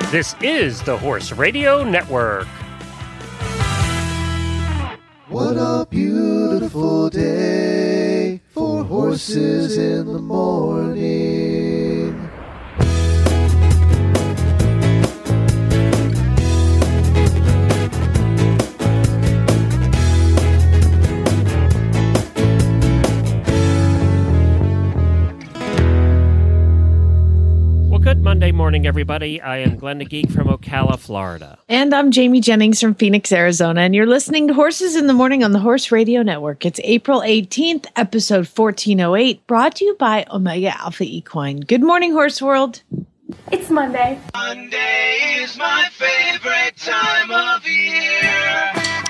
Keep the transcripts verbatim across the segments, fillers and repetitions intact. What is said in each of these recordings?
This is the Horse Radio Network. What a beautiful day for horses in the morning. Good Monday morning, everybody. I am Glenn the Geek from Ocala, Florida. And I'm Jamie Jennings from Phoenix, Arizona. And you're listening to Horses in the Morning on the Horse Radio Network. It's April eighteenth, episode fourteen oh eight, brought to you by Omega Alpha Equine. Good morning, Horse World. It's Monday. Monday is my favorite time of year.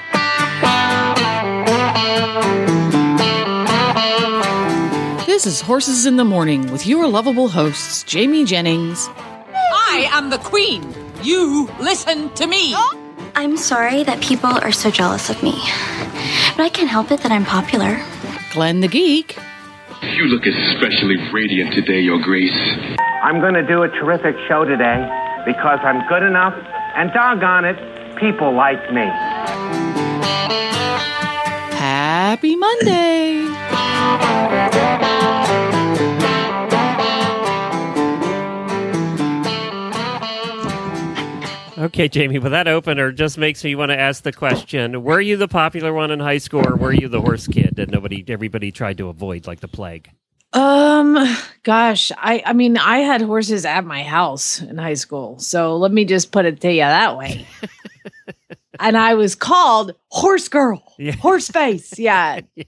This is Horses in the Morning with your lovable hosts, Jamie Jennings. I am the queen. You listen to me. I'm sorry that people are so jealous of me, but I can't help it that I'm popular. Glenn the Geek. You look especially radiant today, Your Grace. I'm going to do a terrific show today because I'm good enough, and doggone it, people like me. Happy Monday. Okay, Jamie, but that opener just makes me want to ask the question, were you the popular one in high school, or were you the horse kid that nobody, everybody tried to avoid like the plague? Um, gosh, I, I mean, I had horses at my house in high school. So let me just put it to you that way. And I was called Horse Girl, yeah. Horse Face. Yeah. yeah.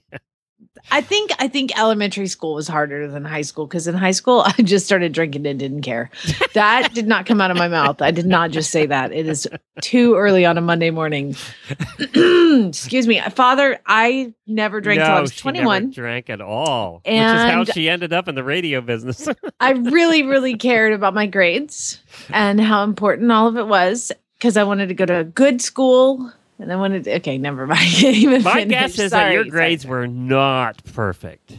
I think I think elementary school was harder than high school because in high school I just started drinking and didn't care. That did not come out of my mouth. I did not just say that. It is too early on a Monday morning. Excuse me, Father. I never drank no, till I was she twenty-one. Never drank at all, and which is how she ended up in the radio business. I really, really cared about my grades and how important all of it was because I wanted to go to a good school. And I wanted to, okay, never mind. I can't even My finish. guess is sorry, that your grades sorry. were not perfect.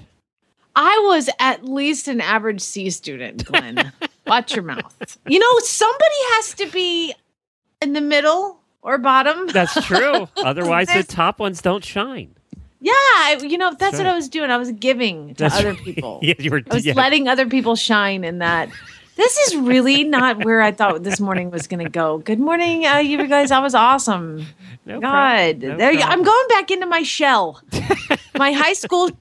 I was at least an average C student, Glenn. Watch your mouth. You know, somebody has to be in the middle or bottom. That's true. Otherwise, the top ones don't shine. Yeah, I, you know, that's, that's what right. I was doing. I was giving to that's other right. people. yeah, you were, I was yeah. letting other people shine in that. This is really not where I thought this morning was going to go. Good morning, uh, you guys. I was awesome. No God, no there you, problem. I'm going back into my shell, my high school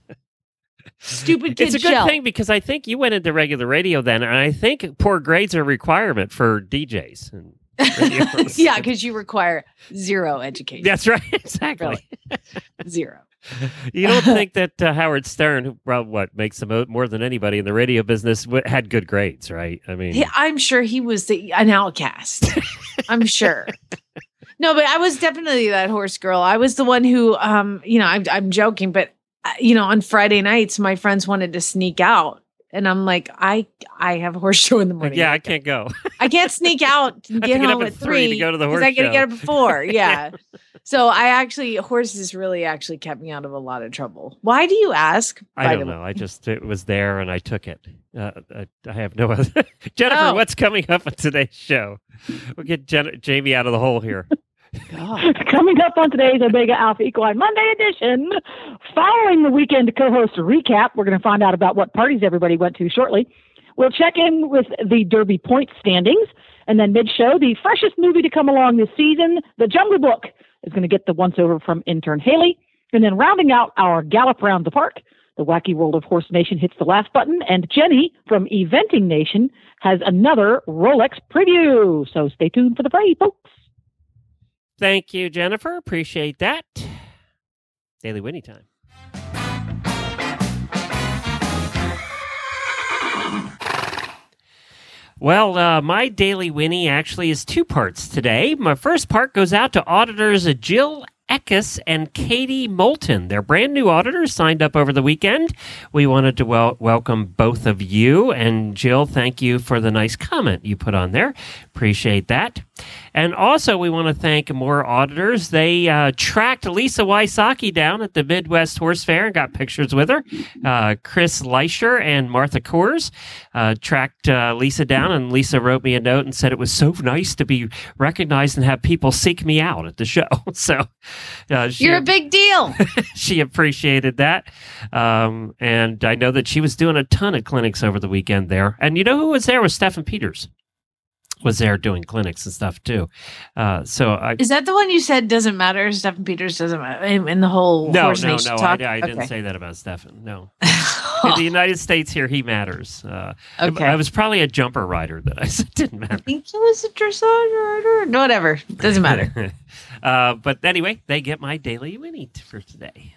stupid kid It's a good shell. thing because I think you went into regular radio then, and I think poor grades are a requirement for D Js. And radio hosts. Yeah, because you require zero education. That's right. Exactly. Really. Zero. You don't think that uh, Howard Stern, who well, what makes the mo- more than anybody in the radio business, w- had good grades, right? I mean, He, I'm sure he was the, an outcast. I'm sure. No, but I was definitely that horse girl. I was the one who, um, you know, I'm, I'm joking, but uh, you know, on Friday nights, my friends wanted to sneak out, and I'm like, I, I have a horse show in the morning. yeah, I can't go. I can't sneak out to to get get home up at at three three to go to the 'cause horse I gotta show. get up at four. Yeah. So I actually, horses really actually kept me out of a lot of trouble. Why do you ask? I By don't the know. way? I just it was there and I took it. Uh, I, I have no other. Jennifer, Oh. what's coming up on today's show? We'll get Jen- Jamie out of the hole here. God. Coming up on today's Omega Alpha Equine Monday edition, following the weekend co-host recap, we're going to find out about what parties everybody went to shortly. We'll check in with the Derby point standings, and then mid-show, the freshest movie to come along this season, The Jungle Book, is going to get the once-over from intern Haley. And then rounding out our gallop around the park, the Wacky World of Horse Nation hits the last button, and Jenny from Eventing Nation has another Rolex preview. So stay tuned for the fray, folks. Thank you, Jennifer. Appreciate that. Daily Winnie time. Well, uh, my Daily Winnie actually is two parts today. My first part goes out to auditors Jill Eckes and Katie Moulton. They're brand new auditors, signed up over the weekend. We wanted to wel- welcome both of you. And Jill, thank you for the nice comment you put on there. Appreciate that. And also, we want to thank more auditors. They uh, tracked Lisa Wysocki down at the Midwest Horse Fair and got pictures with her. Uh, Chris Leischer and Martha Coors uh, tracked uh, Lisa down, and Lisa wrote me a note and said it was so nice to be recognized and have people seek me out at the show. So uh, she, You're a big deal. she appreciated that. Um, and I know that she was doing a ton of clinics over the weekend there. And you know who was there? Was Stephen Peters. Was there doing clinics and stuff too. Uh, so I, Is that the one you said doesn't matter? Stephen Peters doesn't matter in, in the whole no, Horse no, Nation no. talk? I, I didn't Okay. say that about Stephen. No. In the United States here, he matters. Uh, Okay. I was probably a jumper rider that I said didn't matter. I think he was a dressage rider. No, whatever. Doesn't matter. uh, but anyway, they get my daily Winnie t- for today.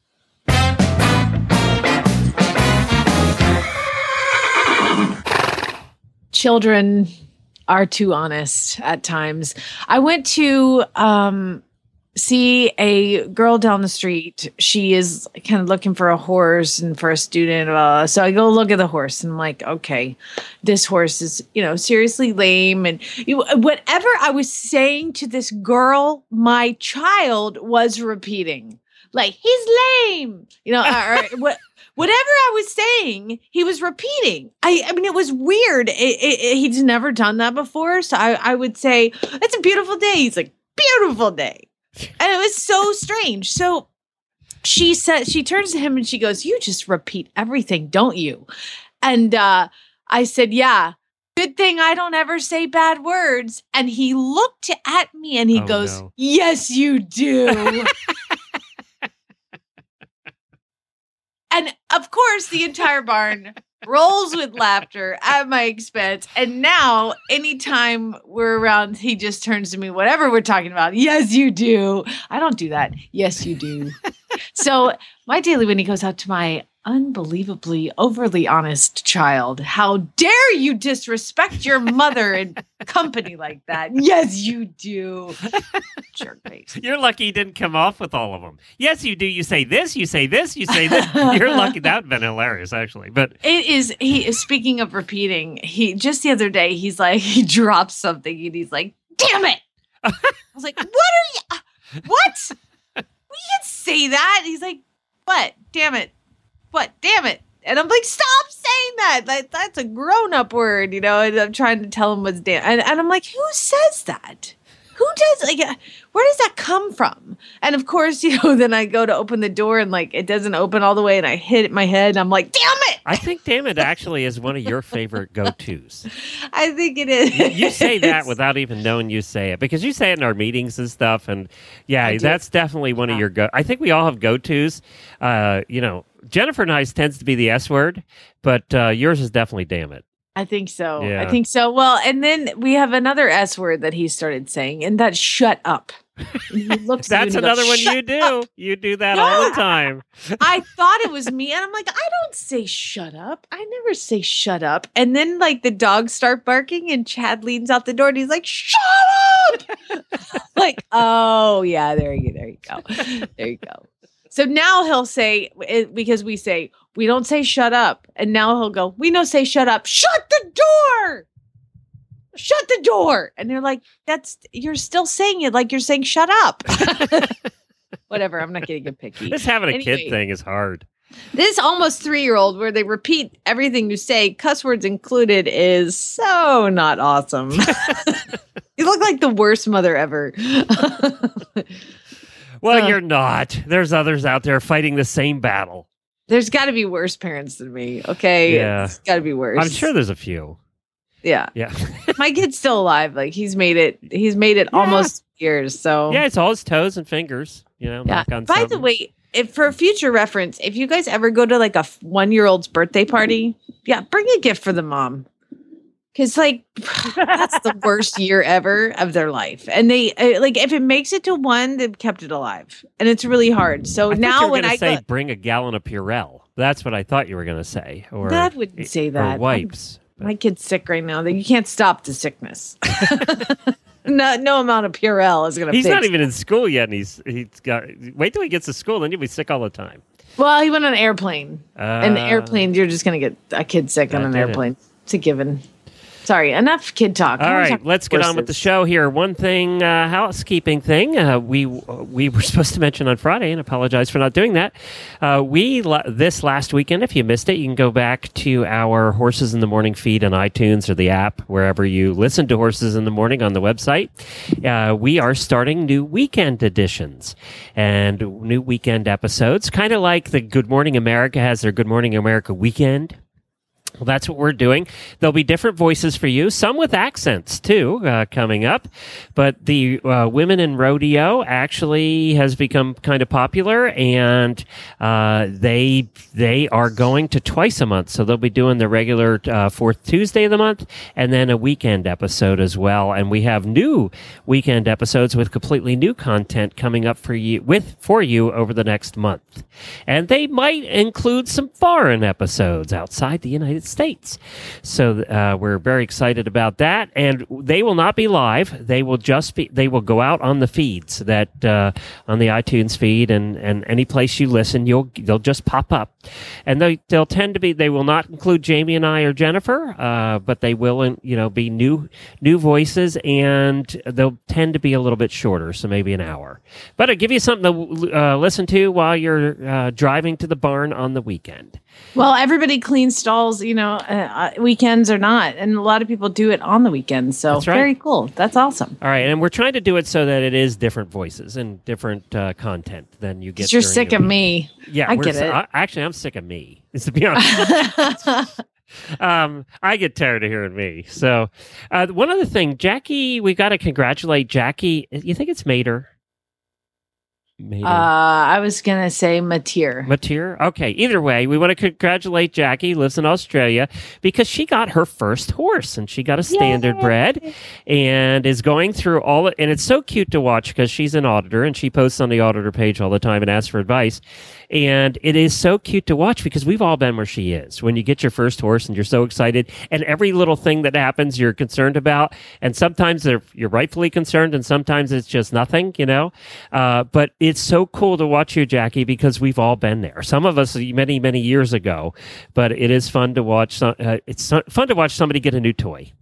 Children are too honest at times. I went to um, see a girl down the street. She is kind of looking for a horse and for a student. Uh, so I go look at the horse and I'm like, okay, this horse is, you know, seriously lame. And you, whatever I was saying to this girl, my child was repeating. Like, he's lame, you know, or, or what. Whatever I was saying, he was repeating. I, I mean, it was weird. It, it, it, he's never done that before. So I, I would say, it's a beautiful day. He's like, beautiful day. And it was so strange. So she said, she turns to him and she goes, you just repeat everything, don't you? And uh, I said, yeah, good thing I don't ever say bad words. And he looked at me and he Oh, goes, no. yes, you do. And of course, the entire barn rolls with laughter at my expense. And now, anytime we're around, he just turns to me, whatever we're talking about. Yes, you do. I don't do that. Yes, you do. So my daily Winnie goes out to my unbelievably overly honest child. How dare you disrespect your mother in company like that? Yes, you do. Jerk face. You're lucky you didn't come off with all of them. Yes, you do. You say this, you say this, you say this. You're lucky. That would have been hilarious, actually. But It is, he is, speaking of repeating, he just the other day, he's like, he drops something and he's like, damn it. I was like, what are you, what? We can't say that. He's like, what? Damn it. What? Damn it. And I'm like, stop saying that. Like, that's a grown up word, you know, and I'm trying to tell him what's damn. And, and I'm like, who says that? Who does, like, uh, where does that come from? And of course, you know, then I go to open the door and like, it doesn't open all the way and I hit my head and I'm like, damn it. I think damn it actually is one of your favorite go-tos. I think it is. You, you say that without even knowing you say it because you say it in our meetings and stuff. And yeah, I do. that's definitely one of your go. I think we all have go-tos. Uh, you know, Jennifer and I's tends to be the S word, but uh, yours is definitely damn it. I think so. Yeah. I think so. Well, and then we have another S word that he started saying, and that's shut up. He looks at you That's and he another goes, one "Shut you do. up." You do that all the time. I thought it was me, and I'm like, I don't say shut up. I never say shut up. And then like the dogs start barking, and Chad leans out the door, and he's like, shut up. Like, oh yeah, there you there you go, there you go. So now he'll say, because we say, we don't say shut up. And now he'll go, we don't say shut up. Shut the door. Shut the door. And they're like, that's, you're still saying it like you're saying shut up. Whatever. I'm not getting a picky. This having a Anyway. kid thing is hard. This almost three-year-old where they repeat everything you say, cuss words included, is so not awesome. You look like the worst mother ever. Well, Uh. you're not. There's others out there fighting the same battle. There's got to be worse parents than me. Okay. Yeah. It's got to be worse. I'm sure there's a few. Yeah. Yeah. My kid's still alive. Like he's made it. He's made it Yeah. almost years. So Yeah, it's all his toes and fingers. You know, yeah. knock on By the something. way, if for future reference, if you guys ever go to like a one year old's birthday party, yeah, bring a gift for the mom. Cause like that's the worst year ever of their life, and they uh, like if it makes it to one, they've kept it alive, and it's really hard. So I thought now you were when gonna I say go, bring a gallon of Purell. That's what I thought you were going to say. Or Dad wouldn't say or that. wipes. My kid's sick right now. That you can't stop the sickness. no, no amount of Purell is gonna. He's fix not even in school yet, and he's he's got. Wait till he gets to school, then he'll be sick all the time. Well, he went on an airplane. Uh, and the airplane, you're just going to get a kid sick on that an did it. airplane. It's a given. It's Sorry, enough kid talk. All right, let's get on with the show here. One thing, uh, housekeeping thing, uh, we we were supposed to mention on Friday, and apologize for not doing that. Uh, we this last weekend, if you missed it, you can go back to our Horses in the Morning feed on iTunes or the app, wherever you listen to Horses in the Morning on the website. Uh, we are starting new weekend editions and new weekend episodes, kind of like the Good Morning America has their Good Morning America weekend. Well, that's what we're doing. There'll be different voices for you, some with accents, too, uh, coming up. But the uh, Women in Rodeo actually has become kind of popular, and uh, they they are going to twice a month. So they'll be doing the regular uh, fourth Tuesday of the month, and then a weekend episode as well. And we have new weekend episodes with completely new content coming up for you with for you over the next month. And they might include some foreign episodes outside the United States. So uh, we're very excited about that, and they will not be live. They will just be. They will go out on the feeds that uh, on the iTunes feed and, and any place you listen. You'll they'll just pop up, and they they'll tend to be. They will not include Jamie and I or Jennifer, uh, but they will you know be new new voices, and they'll tend to be a little bit shorter, so maybe an hour. But I'll give you something to uh, listen to while you're uh, driving to the barn on the weekend. Well, everybody cleans stalls, you know, uh, weekends or not. And a lot of people do it on the weekends. So That's right. Very cool. That's awesome. All right. And we're trying to do it so that it is different voices and different uh, content than you get. Because you're sick of me. Yeah. I get it. I, actually, I'm sick of me, to be honest. um, I get tired of hearing me. So uh, one other thing, Jackie, we got to congratulate Jackie. You think it's Mater? Uh, I was going to say Mateer. Mateer? Okay. Either way, we want to congratulate Jackie, lives in Australia, because she got her first horse, and she got a standard Yay. bred and is going through all it. And it's so cute to watch because she's an auditor, and she posts on the auditor page all the time and asks for advice. And it is so cute to watch because we've all been where she is. When you get your first horse and you're so excited, and every little thing that happens you're concerned about, and sometimes you're rightfully concerned, and sometimes it's just nothing, you know. Uh, but it's so cool to watch you, Jackie, because we've all been there. Some of us many, many years ago, but it is fun to watch. Some, uh, it's fun to watch somebody get a new toy.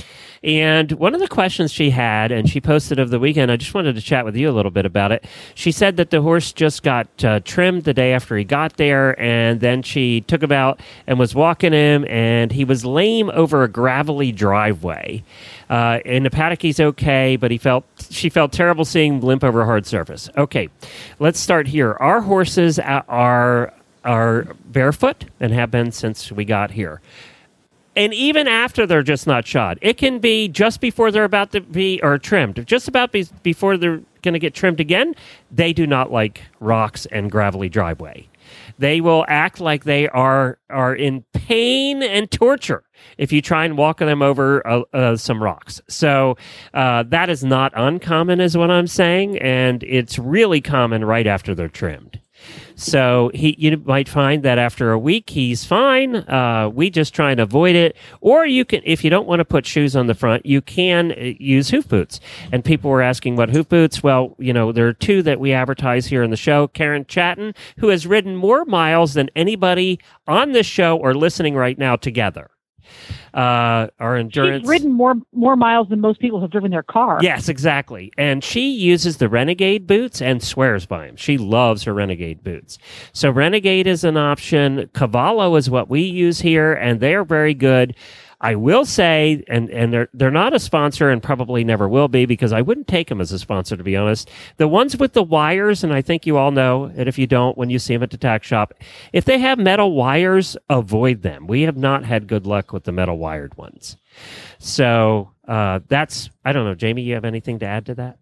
And one of the questions she had, and she posted over the weekend, I just wanted to chat with you a little bit about it. She said that the horse just got uh, trimmed the day after he got there, and then she took him out and was walking him, and he was lame over a gravelly driveway. Uh, in the paddock, he's okay, but he felt she felt terrible seeing him limp over a hard surface. Okay, let's start here. Our horses are are barefoot and have been since we got here. And even after they're just not shod, it can be just before they're about to be, or trimmed, just about be, before they're going to get trimmed again, they do not like rocks and gravelly driveway. They will act like they are are in pain and torture if you try and walk them over uh, uh, some rocks. So uh, that is not uncommon is what I'm saying, and it's really common right after they're trimmed. So he, you might find that after a week he's fine. Uh, we just try and avoid it. Or you can, if you don't want to put shoes on the front, you can use hoof boots. And people were asking what hoof boots. Well, you know, there are two that we advertise here in the show. Karen Chatton, who has ridden more miles than anybody on this show or listening right now together. Uh, our endurance. She's ridden more more miles than most people have driven their car. Yes, exactly. And she uses the Renegade boots and swears by them. She loves her Renegade boots. So Renegade is an option. Cavallo is what we use here, and they are very good. I will say, and, and they're they're not a sponsor and probably never will be because I wouldn't take them as a sponsor, to be honest. The ones with the wires, and I think you all know, and if you don't, when you see them at the tack shop, if they have metal wires, avoid them. We have not had good luck with the metal wired ones. So uh, that's, I don't know, Jamie, you have anything to add to that?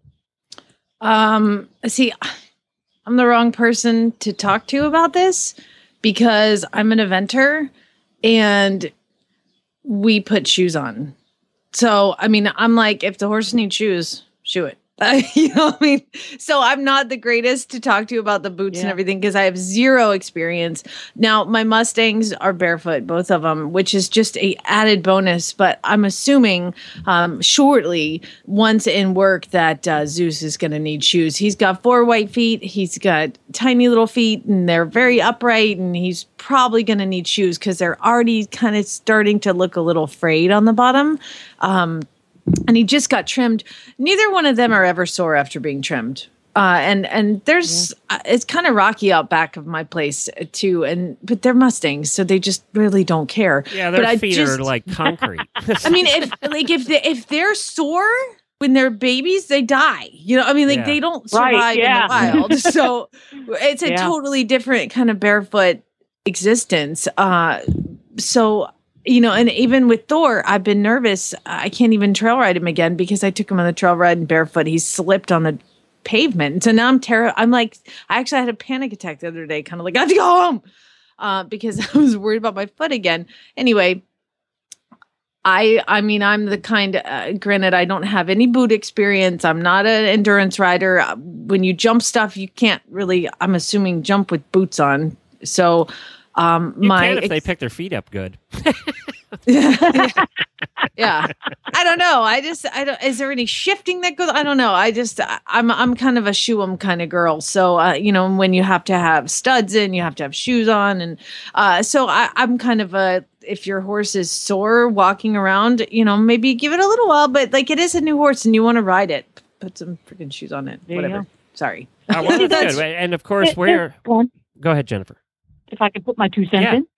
Um, see, I'm the wrong person to talk to about this because I'm an eventer and we put shoes on. So, I mean, I'm like, if the horse needs shoes, shoe it. Uh, you know what I mean? So I'm not the greatest to talk to you about the boots Yeah. and everything because I have zero experience. Now, my Mustangs are barefoot, both of them, which is just a added bonus. But I'm assuming um, shortly, once in work, that uh, Zeus is going to need shoes. He's got four white feet. He's got tiny little feet, and they're very upright. And he's probably going to need shoes because they're already kind of starting to look a little frayed on the bottom. Um, And he just got trimmed. Neither one of them are ever sore after being trimmed. Uh, and and there's uh, it's kind of rocky out back of my place uh, too. And but they're Mustangs, so they just really don't care. Yeah, their but I feet just, are like concrete. I mean, if like if they, if they're sore when they're babies, they die. You know, I mean, like Yeah. they don't survive Right, yeah. in the wild. So it's a Yeah. totally different kind of barefoot existence. Uh, so. You know, and even with Thor, I've been nervous. I can't even trail ride him again because I took him on the trail ride and barefoot. He slipped on the pavement. And so now I'm terrified. I'm like, I actually had a panic attack the other day, kind of like, I have to go home uh, because I was worried about my foot again. Anyway, I I mean, I'm the kind, uh, granted, I don't have any boot experience. I'm not an endurance rider. Uh, When you jump stuff, you can't really, I'm assuming, jump with boots on. So um, You my can if they ex- pick their feet up good. yeah, I don't know. I just, I don't. Is there any shifting that goes? I don't know. I just, I- I'm, I'm kind of a shoe 'em kind of girl. So, uh, you know, when you have to have studs in, you have to have shoes on, and uh, so I, I'm kind of a. If your horse is sore walking around, you know, maybe give it a little while. But like, it is a new horse, and you want to ride it. Put some freaking shoes on it. There you Whatever. go. Sorry. Uh, well, that's good. And of course, It- we're. it- go on. Go ahead, Jennifer. If I could put my two cents Yeah. in.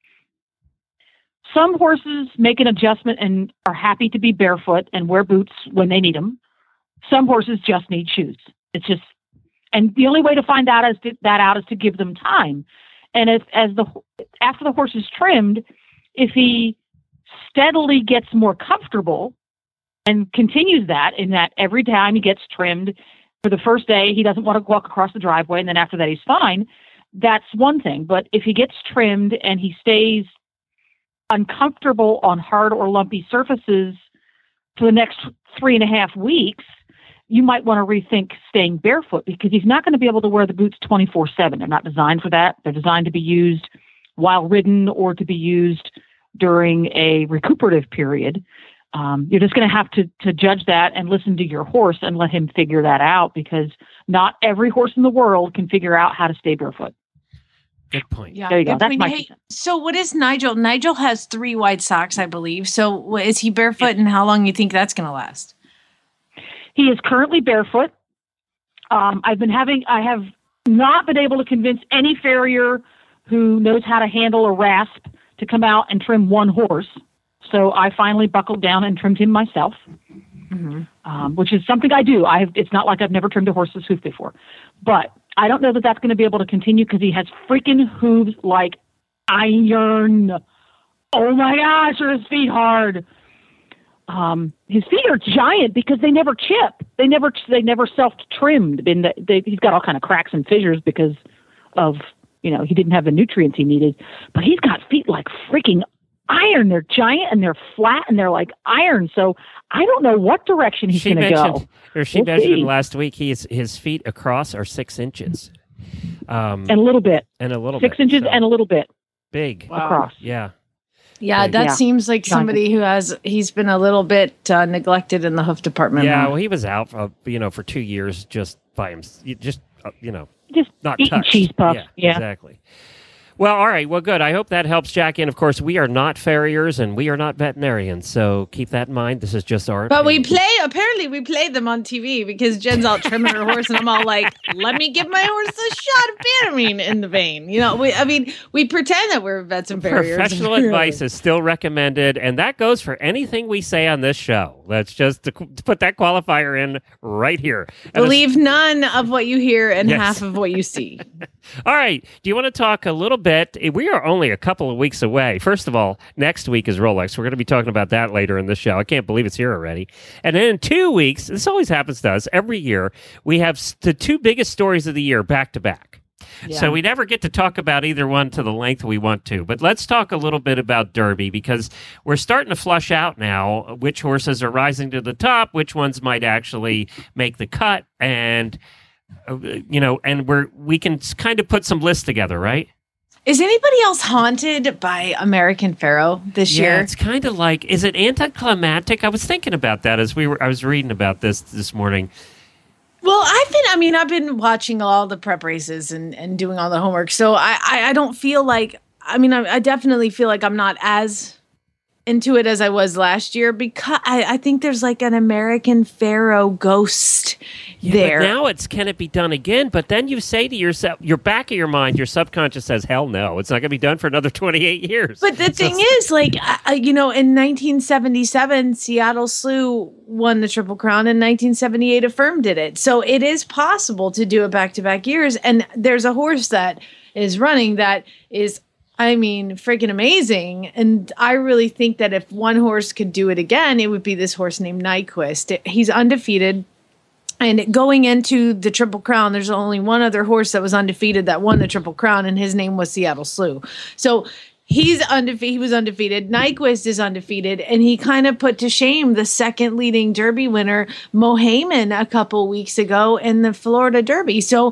Some horses make an adjustment and are happy to be barefoot and wear boots when they need them. Some horses just need shoes. It's just, and the only way to find out is to, that out is to give them time. And if as the after the horse is trimmed, if he steadily gets more comfortable and continues that, in that every time he gets trimmed, for the first day he doesn't want to walk across the driveway, and then after that he's fine. That's one thing. But if he gets trimmed and he stays uncomfortable on hard or lumpy surfaces for the next three and a half weeks, you might want to rethink staying barefoot, because he's not going to be able to wear the boots twenty-four seven. They're not designed for that. They're designed to be used while ridden or to be used during a recuperative period. Um, you're just going to have to to judge that and listen to your horse and let him figure that out, because not every horse in the world can figure out how to stay barefoot. Good point. Yeah. There you go. If That's we- my hey, two cents. so what is Nigel? Nigel has three white socks, I believe. So wh- is he barefoot, and how long you think that's going to last? He is currently barefoot. Um, I've been having, I have not been able to convince any farrier who knows how to handle a rasp to come out and trim one horse. So I finally buckled down and trimmed him myself, Mm-hmm. um, which is something I do. I have, it's not like I've never trimmed a horse's hoof before, but I don't know that that's going to be able to continue, because he has freaking hooves like iron. Oh my gosh, are his feet hard? Um, his feet are giant because they never chip. They never they never self trimmed. Been they, he's got all kind of cracks and fissures because of, you know, he didn't have the nutrients he needed. But he's got feet like freaking iron. They're giant and they're flat and they're like iron. So I don't know what direction he's She going to go. mentioned, or she We'll mentioned see. last week, he's, his feet across are six inches. Um, And a little bit, and a little six bit. inches so and a little bit big. across. Yeah. Yeah, Big. that Yeah. seems like somebody who has, he's been a little bit uh, neglected in the hoof department. Yeah. huh? Well, he was out, uh, you know, for two years just by himself. Just, uh, you know, Just not eating touched. cheese puffs. Yeah, Yeah. exactly. Well, all right. Well, good. I hope that helps Jack in. Of course, we are not farriers and we are not veterinarians, so keep that in mind. This is just our. But we opinion. play, apparently we played them on T V because Jen's out trimming her horse and I'm all like, let me give my horse a shot of Banamine in the vein. You know, we, I mean, we pretend that we're vets and farriers. Professional advice is still recommended, and that goes for anything we say on this show. Let's just to, to put that qualifier in right here. And Believe none of what you hear and Yes. half of what you see. All right. Do you want to talk a little bit? We are only a couple of weeks away. First of all, next week is Rolex. We're going to be talking about that later in the show. I can't believe it's here already. And then in two weeks, this always happens to us every year, we have s- the two biggest stories of the year back to back. Yeah. So we never get to talk about either one to the length we want to. But let's talk a little bit about Derby, because we're starting to flush out now which horses are rising to the top, which ones might actually make the cut, and uh, you know, and we're we can kind of put some lists together, right? Is anybody else haunted by American Pharoah this yeah, year? It's kind of like, is it anticlimactic? I was thinking about that as we were. I was reading about this this morning. Well, I've been, I mean, I've been watching all the prep races and, and doing all the homework. So I, I, I don't feel like, I mean, I, I definitely feel like I'm not as into it as I was last year, because I, I think there's like an American Pharoah ghost yeah, there. But now it's, can it be done again? But then you say to yourself, your back of your mind, your subconscious says, hell no, it's not going to be done for another twenty-eight years. But the thing is, like, uh, you know, in nineteen seventy-seven, Seattle Slew won the Triple Crown. In nineteen seventy-eight, Affirm did it. So it is possible to do it back-to-back years. And there's a horse that is running that is, I mean, freaking amazing. And I really think that if one horse could do it again, it would be this horse named Nyquist. He's undefeated. And going into the Triple Crown, there's only one other horse that was undefeated that won the Triple Crown, and his name was Seattle Slew. So he's undefeated. He was undefeated. Nyquist is undefeated, and he kind of put to shame the second leading Derby winner, Mo Heyman, a couple weeks ago in the Florida Derby. So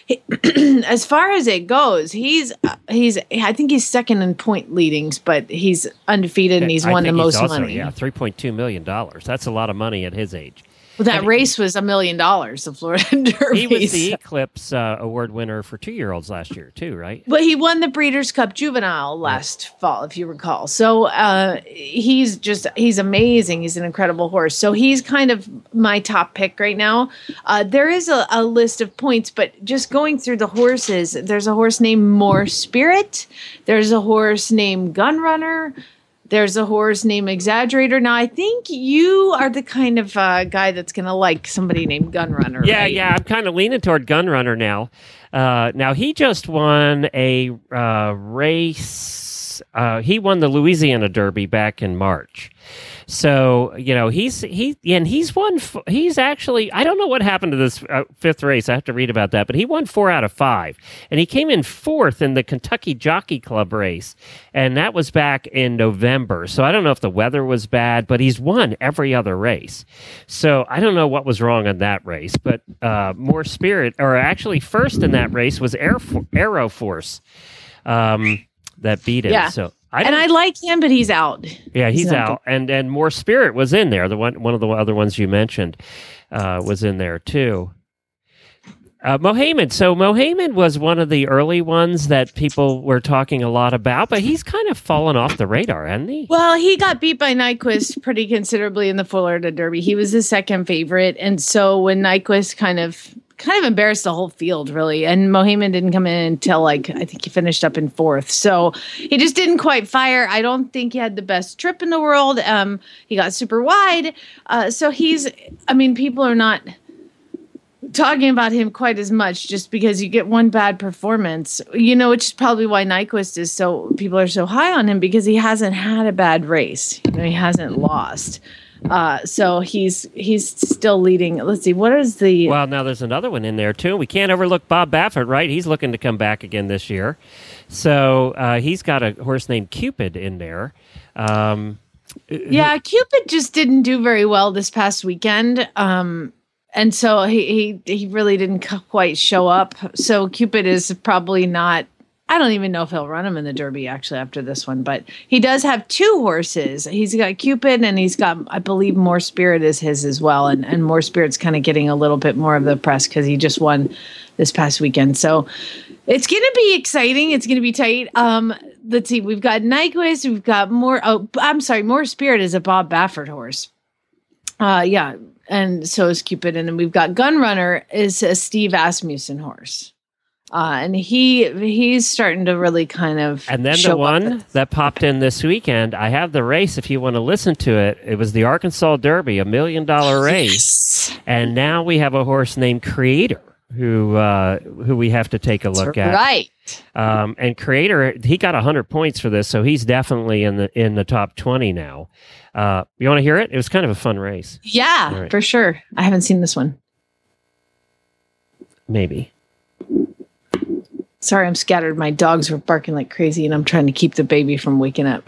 as far as it goes, he's he's I think he's second in point leadings, but he's undefeated and he's I won the think most he's also, money. Yeah, three point two million dollars. That's a lot of money at his age. Well, that And race was a million dollars, the Florida Derby. He was the Eclipse uh, Award winner for two-year-olds last year, too, right? But he won the Breeders' Cup Juvenile last yeah. fall, if you recall. So uh, he's just, he's amazing. He's an incredible horse. So he's kind of my top pick right now. Uh, there is a, a list of points, but just going through the horses, there's a horse named More Spirit. There's a horse named Gunrunner. There's a horse named Exaggerator. Now, I think you are the kind of uh, guy that's going to like somebody named Gunrunner. Yeah, right? yeah. I'm kind of leaning toward Gunrunner now. Uh, now, he just won a uh, race. Uh, he won the Louisiana Derby back in March. So, you know, he's he and he's won. He's actually, I don't know what happened to this uh, fifth race. I have to read about that, but he won four out of five, and he came in fourth in the Kentucky Jockey Club race, and that was back in November. So I don't know if the weather was bad, but he's won every other race. So I don't know what was wrong on that race, but uh, More Spirit, or actually first in that race was Air Aero Force um, that beat him. Yeah. So. I and I like him, but he's out. Yeah, he's, he's out, good. and and More Spirit was in there. The one, one of the other ones you mentioned, uh, was in there too. Uh, Mo Heyman. So Mo Heyman was one of the early ones that people were talking a lot about, but he's kind of fallen off the radar, hasn't he? Well, he got beat by Nyquist pretty considerably in the Florida Derby. He was the second favorite, and so when Nyquist kind of. kind of embarrassed the whole field, really. And Mo Heyman didn't come in until, like, I think he finished up in fourth. So he just didn't quite fire. I don't think he had the best trip in the world. Um, he got super wide. Uh, so he's, I mean, people are not talking about him quite as much just because you get one bad performance, you know, which is probably why Nyquist is so, people are so high on him, because he hasn't had a bad race. You know, he hasn't lost. Uh, so he's he's still leading. Let's see, what is the... Well, now there's another one in there, too. We can't overlook Bob Baffert, right? He's looking to come back again this year. So uh, he's got a horse named Cupid in there. Um, yeah, Cupid just didn't do very well this past weekend. Um, and so he, he, he really didn't quite show up. So Cupid is probably not... I don't even know if he'll run him in the Derby, actually, after this one. But he does have two horses. He's got Cupid, and he's got, I believe, More Spirit is his as well. And, and More Spirit's kind of getting a little bit more of the press because he just won this past weekend. So it's going to be exciting. It's going to be tight. Um, let's see. We've got Nyquist. We've got more. Oh, I'm sorry. More Spirit is a Bob Baffert horse. Uh, yeah. And so is Cupid. And then we've got Gunrunner is a Steve Asmussen horse. Uh, and he he's starting to really kind of and then show the one up. that popped in this weekend, I have the race if you want to listen to it. It was the Arkansas Derby, a million dollar race. Yes. And now we have a horse named Creator who uh, who we have to take a look That's at. Right. Um, and Creator, he got one hundred points for this, so he's definitely in the in the top twenty now. Uh, you want to hear it? It was kind of a fun race. Yeah, right. For sure. I haven't seen this one. Maybe. Sorry, I'm scattered. My dogs were barking like crazy, and I'm trying to keep the baby from waking up.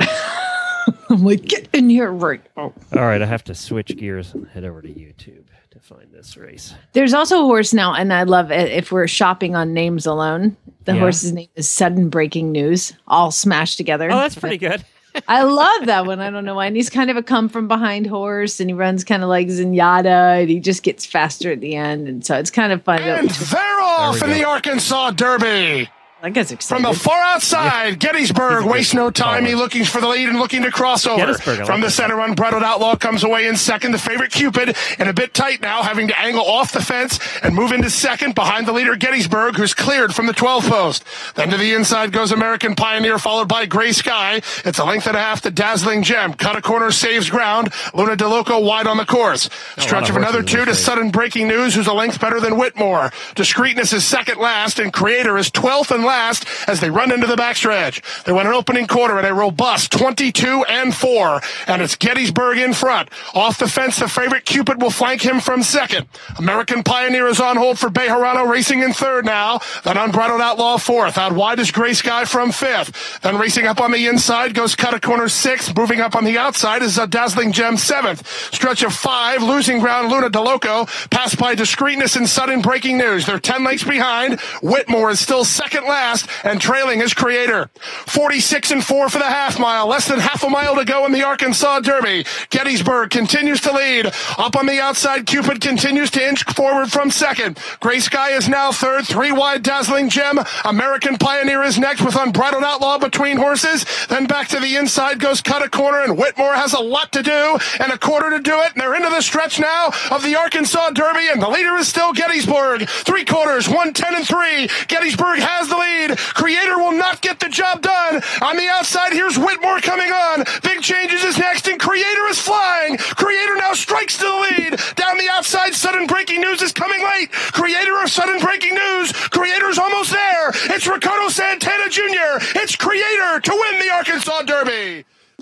I'm like, get in here right now. All right, I have to switch gears and head over to YouTube to find this race. There's also a horse now, and I love it. If we're shopping on names alone, the Yeah. horse's name is Sudden Breaking News, all smashed together. Oh, that's pretty good. I love that one. I don't know why. And he's kind of a come from behind horse, and he runs kind of like Zenyatta, and he just gets faster at the end. And so it's kind of fun. And they're off in the Arkansas Derby. I guess excited. From the far outside, yeah. Gettysburg wastes no time. He looking for the lead and looking to cross over. From the center, Unbridled Outlaw comes away in second. The favorite Cupid, and a bit tight now, having to angle off the fence and move into second behind the leader Gettysburg, who's cleared from the twelfth post. Then to the inside goes American Pioneer, followed by Gray Sky. It's a length and a half to Dazzling Gem. Cut a corner, saves ground. Luna DeLoco wide on the course. Stretch of another two to Sudden Breaking News, who's a length better than Whitmore. Discreetness is second last, and Creator is twelfth and last as they run into the backstretch. They won an opening quarter at a robust twenty-two and four, and it's Gettysburg in front. Off the fence, the favorite Cupid will flank him from second. American Pioneer is on hold for Bejarano, racing in third now. Then Unbridled Outlaw fourth. Out wide is Gray Sky from fifth. Then racing up on the inside goes Cut a Corner sixth. Moving up on the outside is a Dazzling Gem seventh. Stretch of five, losing ground, Luna DeLoco. Passed by Discreetness and Sudden Breaking News. They're ten lengths behind. Whitmore is still second last and trailing his Creator. forty-six and four for the half mile. Less than half a mile to go in the Arkansas Derby. Gettysburg continues to lead. Up on the outside, Cupid continues to inch forward from second. Gray Sky is now third. Three wide, Dazzling Gem. American Pioneer is next with Unbridled Outlaw between horses. Then back to the inside goes Cut a Corner, and Whitmore has a lot to do and a quarter to do it. And they're into the stretch now of the Arkansas Derby, and the leader is still Gettysburg. Three quarters, one ten and three. Gettysburg has the lead. Creator will not get the job done. On the outside, here's Whitmore coming on. Big Changes is next, and Creator is flying. Creator now strikes to the lead. Down the outside, Sudden Breaking News is coming late. Creator of Sudden Breaking News. Creator's almost there. It's Ricardo Santana Junior It's Creator to win the Arkansas Derby.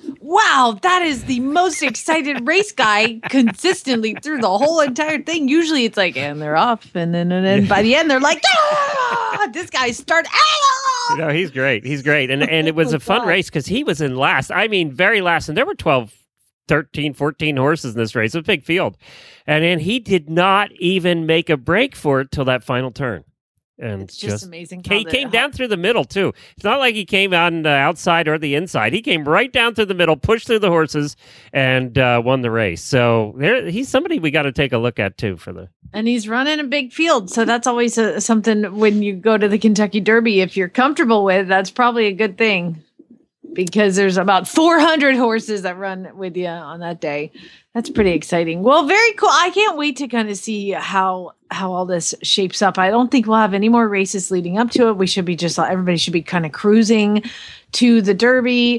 Wow, that is the most excited race guy consistently through the whole entire thing. Usually it's like, and they're off, and then and then by the end they're like, ah! This guy started. Ah! No, he's great. He's great, and and it was Oh, a fun God. race because he was in last. I mean, very last, and there were twelve, thirteen, fourteen horses in this race. It was a big field, and and he did not even make a break for it till that final turn. And It's just amazing how He the- came how- down through the middle too. It's not like he came on the outside or the inside. He came right down through the middle, pushed through the horses, and uh, won the race. So there, he's somebody we got to take a look at too for the. And he's running a big field. So that's always a, something when you go to the Kentucky Derby. If you're comfortable with, that's probably a good thing because there's about four hundred horses that run with you on that day. That's pretty exciting. Well, very cool. I can't wait to kind of see how how all this shapes up. I don't think we'll have any more races leading up to it. We should be just, everybody should be kind of cruising to the Derby.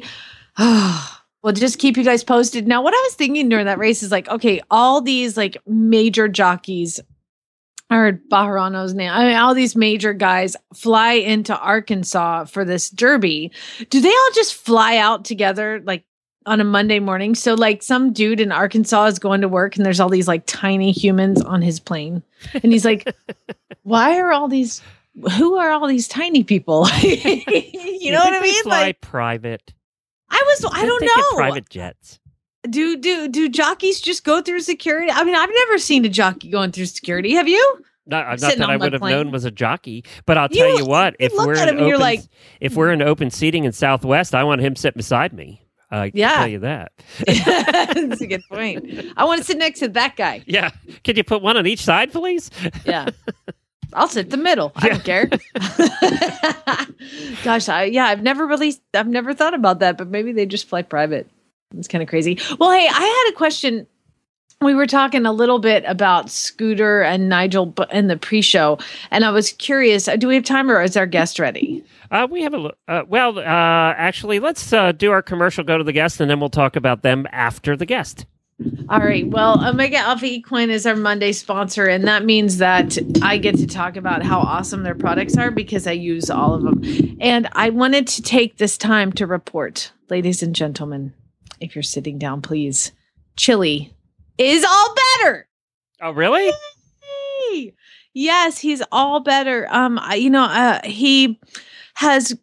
We'll just keep you guys posted. Now, what I was thinking during that race is like, okay, all these like major jockeys, or Bejarano's name, I mean, all these major guys fly into Arkansas for this Derby. Do they all just fly out together like on a Monday morning? So like some dude in Arkansas is going to work and there's all these like tiny humans on his plane. And he's like, why are all these, who are all these tiny people? you know You what think I they mean? Fly Like, private. I was, I don't They get know. Private jets. Do do do jockeys just go through security? I mean, I've never seen a jockey going through security. Have you? Not, not Sitting that on I my would have plane. known was a jockey, but I'll You- tell you what: you if look we're at in him and you're open, like, if we're in open seating in Southwest, I want him sit beside me. I can Yeah. tell you that. That's a good point. I want to sit next to that guy. Yeah, can you put one on each side, please? Yeah. I'll sit the middle. I don't care. Gosh, I, yeah, I've never really, I've never thought about that, but maybe they just fly private. It's kind of crazy. Well, hey, I had a question. We were talking a little bit about Scooter and Nigel bu- in the pre-show, and I was curious, uh, do we have time or is our guest ready? Uh, we have a look. Uh, well, uh, actually, let's uh, do our commercial, go to the guest, and then we'll talk about them after the guest. All right. Well, Omega Alpha Equine is our Monday sponsor, and that means that I get to talk about how awesome their products are because I use all of them. And I wanted to take this time to report, ladies and gentlemen, if you're sitting down, please, chili is all better. Oh, really? Yay! Yes, he's all better. Um, I- you know, uh, he has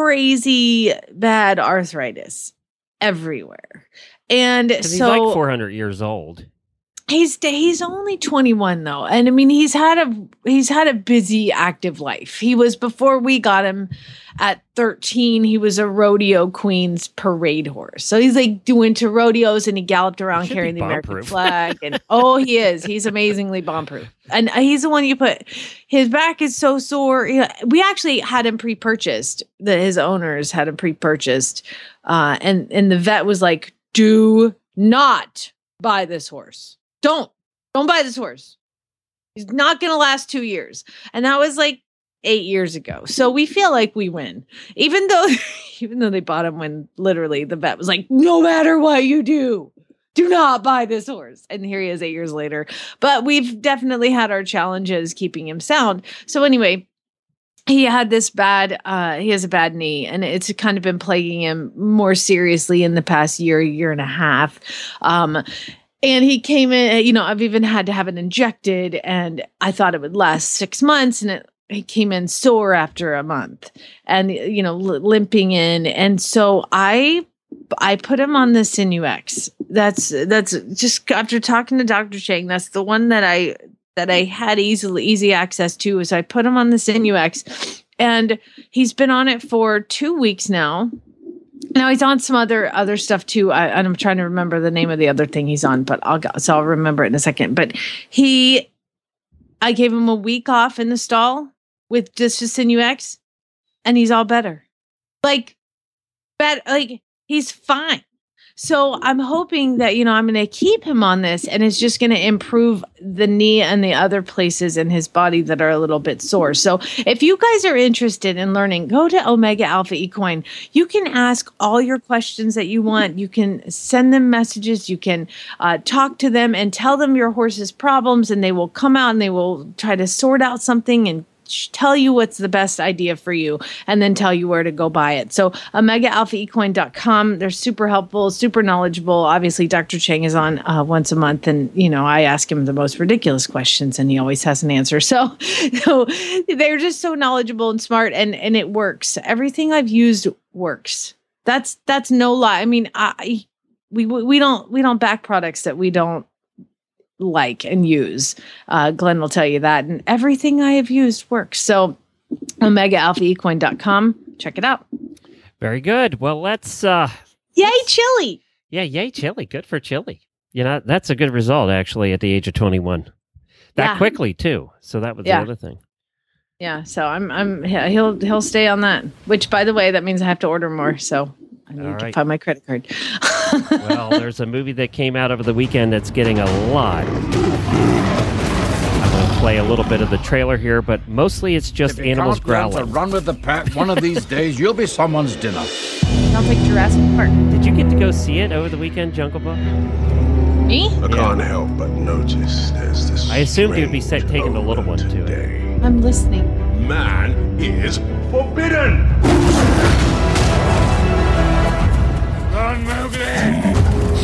crazy bad arthritis everywhere, and Because he's so like four hundred years old. He's he's only twenty-one though, and I mean he's had a he's had a busy, active life. He was before we got him at thirteen. He was a rodeo queen's parade horse, so he's like doing to rodeos, and he galloped around carrying the American flag. And oh, he is he's amazingly bomb-proof, and he's the one you put. His back is so sore. You know, we actually had him pre-purchased. The his owners had him pre-purchased, uh, and and the vet was like, "Do not buy this horse." Don't, don't buy this horse. He's not going to last two years. And that was like eight years ago. So we feel like we win, even though, even though they bought him when literally the vet was like, no matter what you do, do not buy this horse. And here he is eight years later. But we've definitely had our challenges keeping him sound. So anyway, he had this bad, uh, he has a bad knee, and it's kind of been plaguing him more seriously in the past year, year and a half. Um, And he came in, you know, I've even had to have it injected, and I thought it would last six months. And it, he came in sore after a month and, you know, l- limping in. And so I, I put him on the Sinuex. That's, that's just after talking to Doctor Chang, that's the one that I, that I had easily, easy access to, is I put him on the Sinuex, and he's been on it for two weeks now. Now he's on some other other stuff too. I, and I'm trying to remember the name of the other thing he's on, but I'll so I'll remember it in a second. But he, I gave him a week off in the stall with just a Sinuex, and he's all better. Like, bad. Like he's fine. So I'm hoping that, you know, I'm going to keep him on this, and it's just going to improve the knee and the other places in his body that are a little bit sore. So if you guys are interested in learning, go to Omega Alpha Equine. You can ask all your questions that you want. You can send them messages. You can uh, talk to them and tell them your horse's problems, and they will come out and they will try to sort out something and tell you what's the best idea for you, and then tell you where to go buy it. So omega alpha equine dot com. They're super helpful, super knowledgeable. Obviously, Doctor Chang is on uh, once a month, and, you know, I ask him the most ridiculous questions, and he always has an answer. So, so they're just so knowledgeable and smart, and, and it works. Everything I've used works. That's, that's no lie. I mean, I, we, we don't, we don't back products that we don't like and use. Uh, Glenn will tell you that. And everything I have used works. So omega alpha equine dot com. Check it out. Very good. Well, let's... Uh, yay, Chili! Yeah, yay, Chili. Good for Chili. You know, that's a good result, actually, at the age of twenty-one. That Yeah. quickly, too. So that was Yeah. the other thing. Yeah, so I'm, I'm, he'll, he'll stay on that. Which, by the way, that means I have to order more. So I need All to right. find my credit card. Well, there's a movie that came out over the weekend that's getting a lot. I'm going to play a little bit of the trailer here, but mostly it's just If you animals can't learn growling. to run with the pack, one of these days you'll be someone's dinner. Sounds like Jurassic Park. Did you get to go see it over the weekend, Jungle Book? Me? I can't help but notice there's this. I assumed you'd be set, taking the little one to it. I'm listening. Man is forbidden. Run, Mowgli!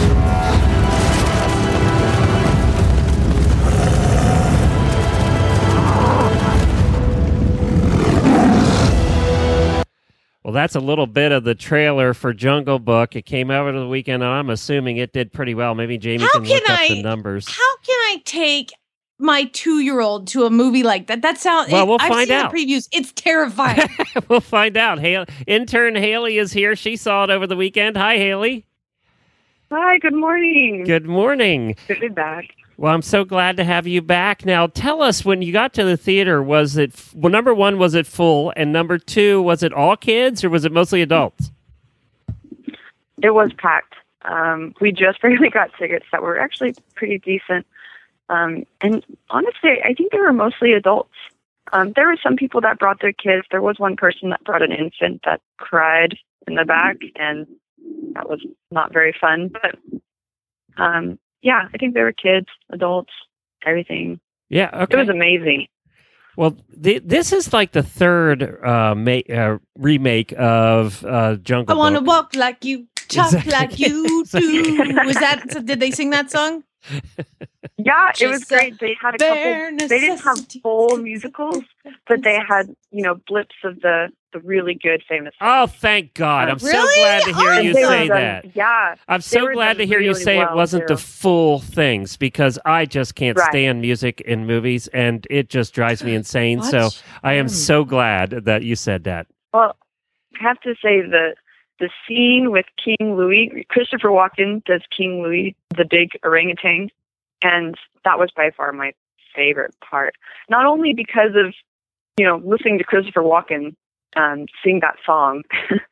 Well, that's a little bit of the trailer for Jungle Book. It came out over the weekend, and I'm assuming it did pretty well. Maybe Jamie How can, can look I- up the numbers. How can I take my two-year-old to a movie like that? That sounds. Well, we'll I've find seen out. the previews. It's terrifying. We'll find out. Hale- Intern Haley is here. She saw it over the weekend. Hi, Haley. Hi, good morning. Good morning. Good to be back. Well, I'm so glad to have you back. Now, tell us, when you got to the theater, was it, well, number one, was it full? And number two, was it all kids or was it mostly adults? It was packed. Um, we just barely got tickets that were actually pretty decent. Um, and honestly, I think they were mostly adults. Um, there were some people that brought their kids. There was one person that brought an infant that cried in the back, and that was not very fun. But um, yeah, I think there were kids, adults, everything. Yeah, okay. It was amazing. Well, th- this is like the third uh, ma- uh, remake of uh, Jungle I want to Book. walk like you, talk Exactly. like you do. Was that? So did they sing that song? Yeah, it was great. They had a couple. They didn't have full musicals, but they had, you know, blips of the the really good famous. Oh, thank God! I'm really? so glad to hear Oh, you they say were that. done, yeah, I'm so glad to hear you really say well, it wasn't too. the full things because I just can't Right. stand music in movies, and it just drives me insane. So Watch I am them. so glad that you said that. Well, I have to say the the scene with King Louis, Christopher Walken does King Louis, the big orangutan, and that was by far my favorite part. Not only because of, you know, listening to Christopher Walken um, sing that song,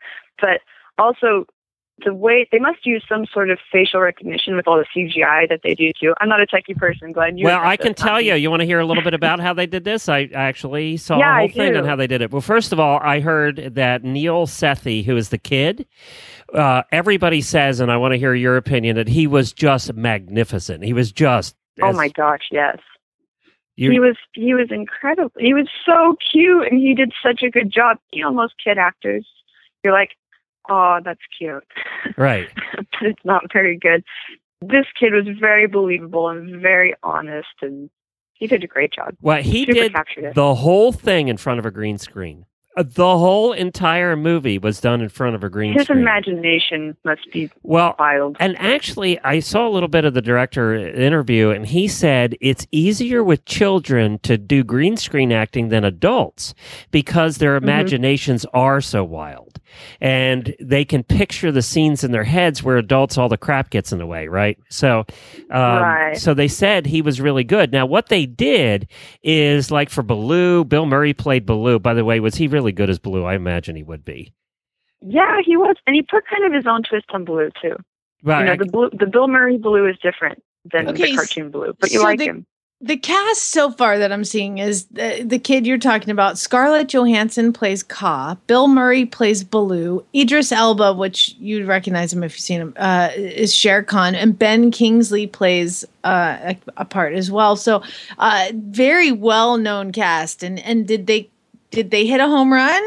but also the way they must use some sort of facial recognition with all the C G I that they do too. I'm not a techie person, Glenn. You Well, have I to- can tell you. You want to hear a little bit about how they did this? I actually saw Yeah, a whole I thing do. on how they did it. Well, first of all, I heard that Neil Sethi, who is the kid, uh, everybody says, and I want to hear your opinion, that he was just magnificent. He was just. Oh as- my gosh, yes. you- He was he was incredible. He was so cute, and he did such a good job. You know, most kid actors, you're like, oh, that's cute. Right. But it's not very good. This kid was very believable and very honest, and he did a great job. Well, he Super did captured it. the whole thing in front of a green screen. Uh, The whole entire movie was done in front of a green His screen. imagination must be Well, wild. And actually, I saw a little bit of the director interview, and he said it's easier with children to do green screen acting than adults because their Mm-hmm. imaginations are so wild. And they can picture the scenes in their heads where adults, all the crap gets in the way, right? So, um, Right. so they said he was really good. Now, what they did is, like for Baloo, Bill Murray played Baloo. By the way, was he really good as Baloo? I imagine he would be. Yeah, he was, and he put kind of his own twist on Baloo too. Right. You know, the Blue, the Bill Murray Baloo is different than Okay, the cartoon Baloo, but you so like the- him. The cast so far that I'm seeing is the, the kid you're talking about. Scarlett Johansson plays Kaa. Bill Murray plays Baloo. Idris Elba, which you'd recognize him if you've seen him, uh, is Shere Khan. And Ben Kingsley plays uh, a, a part as well. So uh, very well-known cast. And and did they did they hit a home run?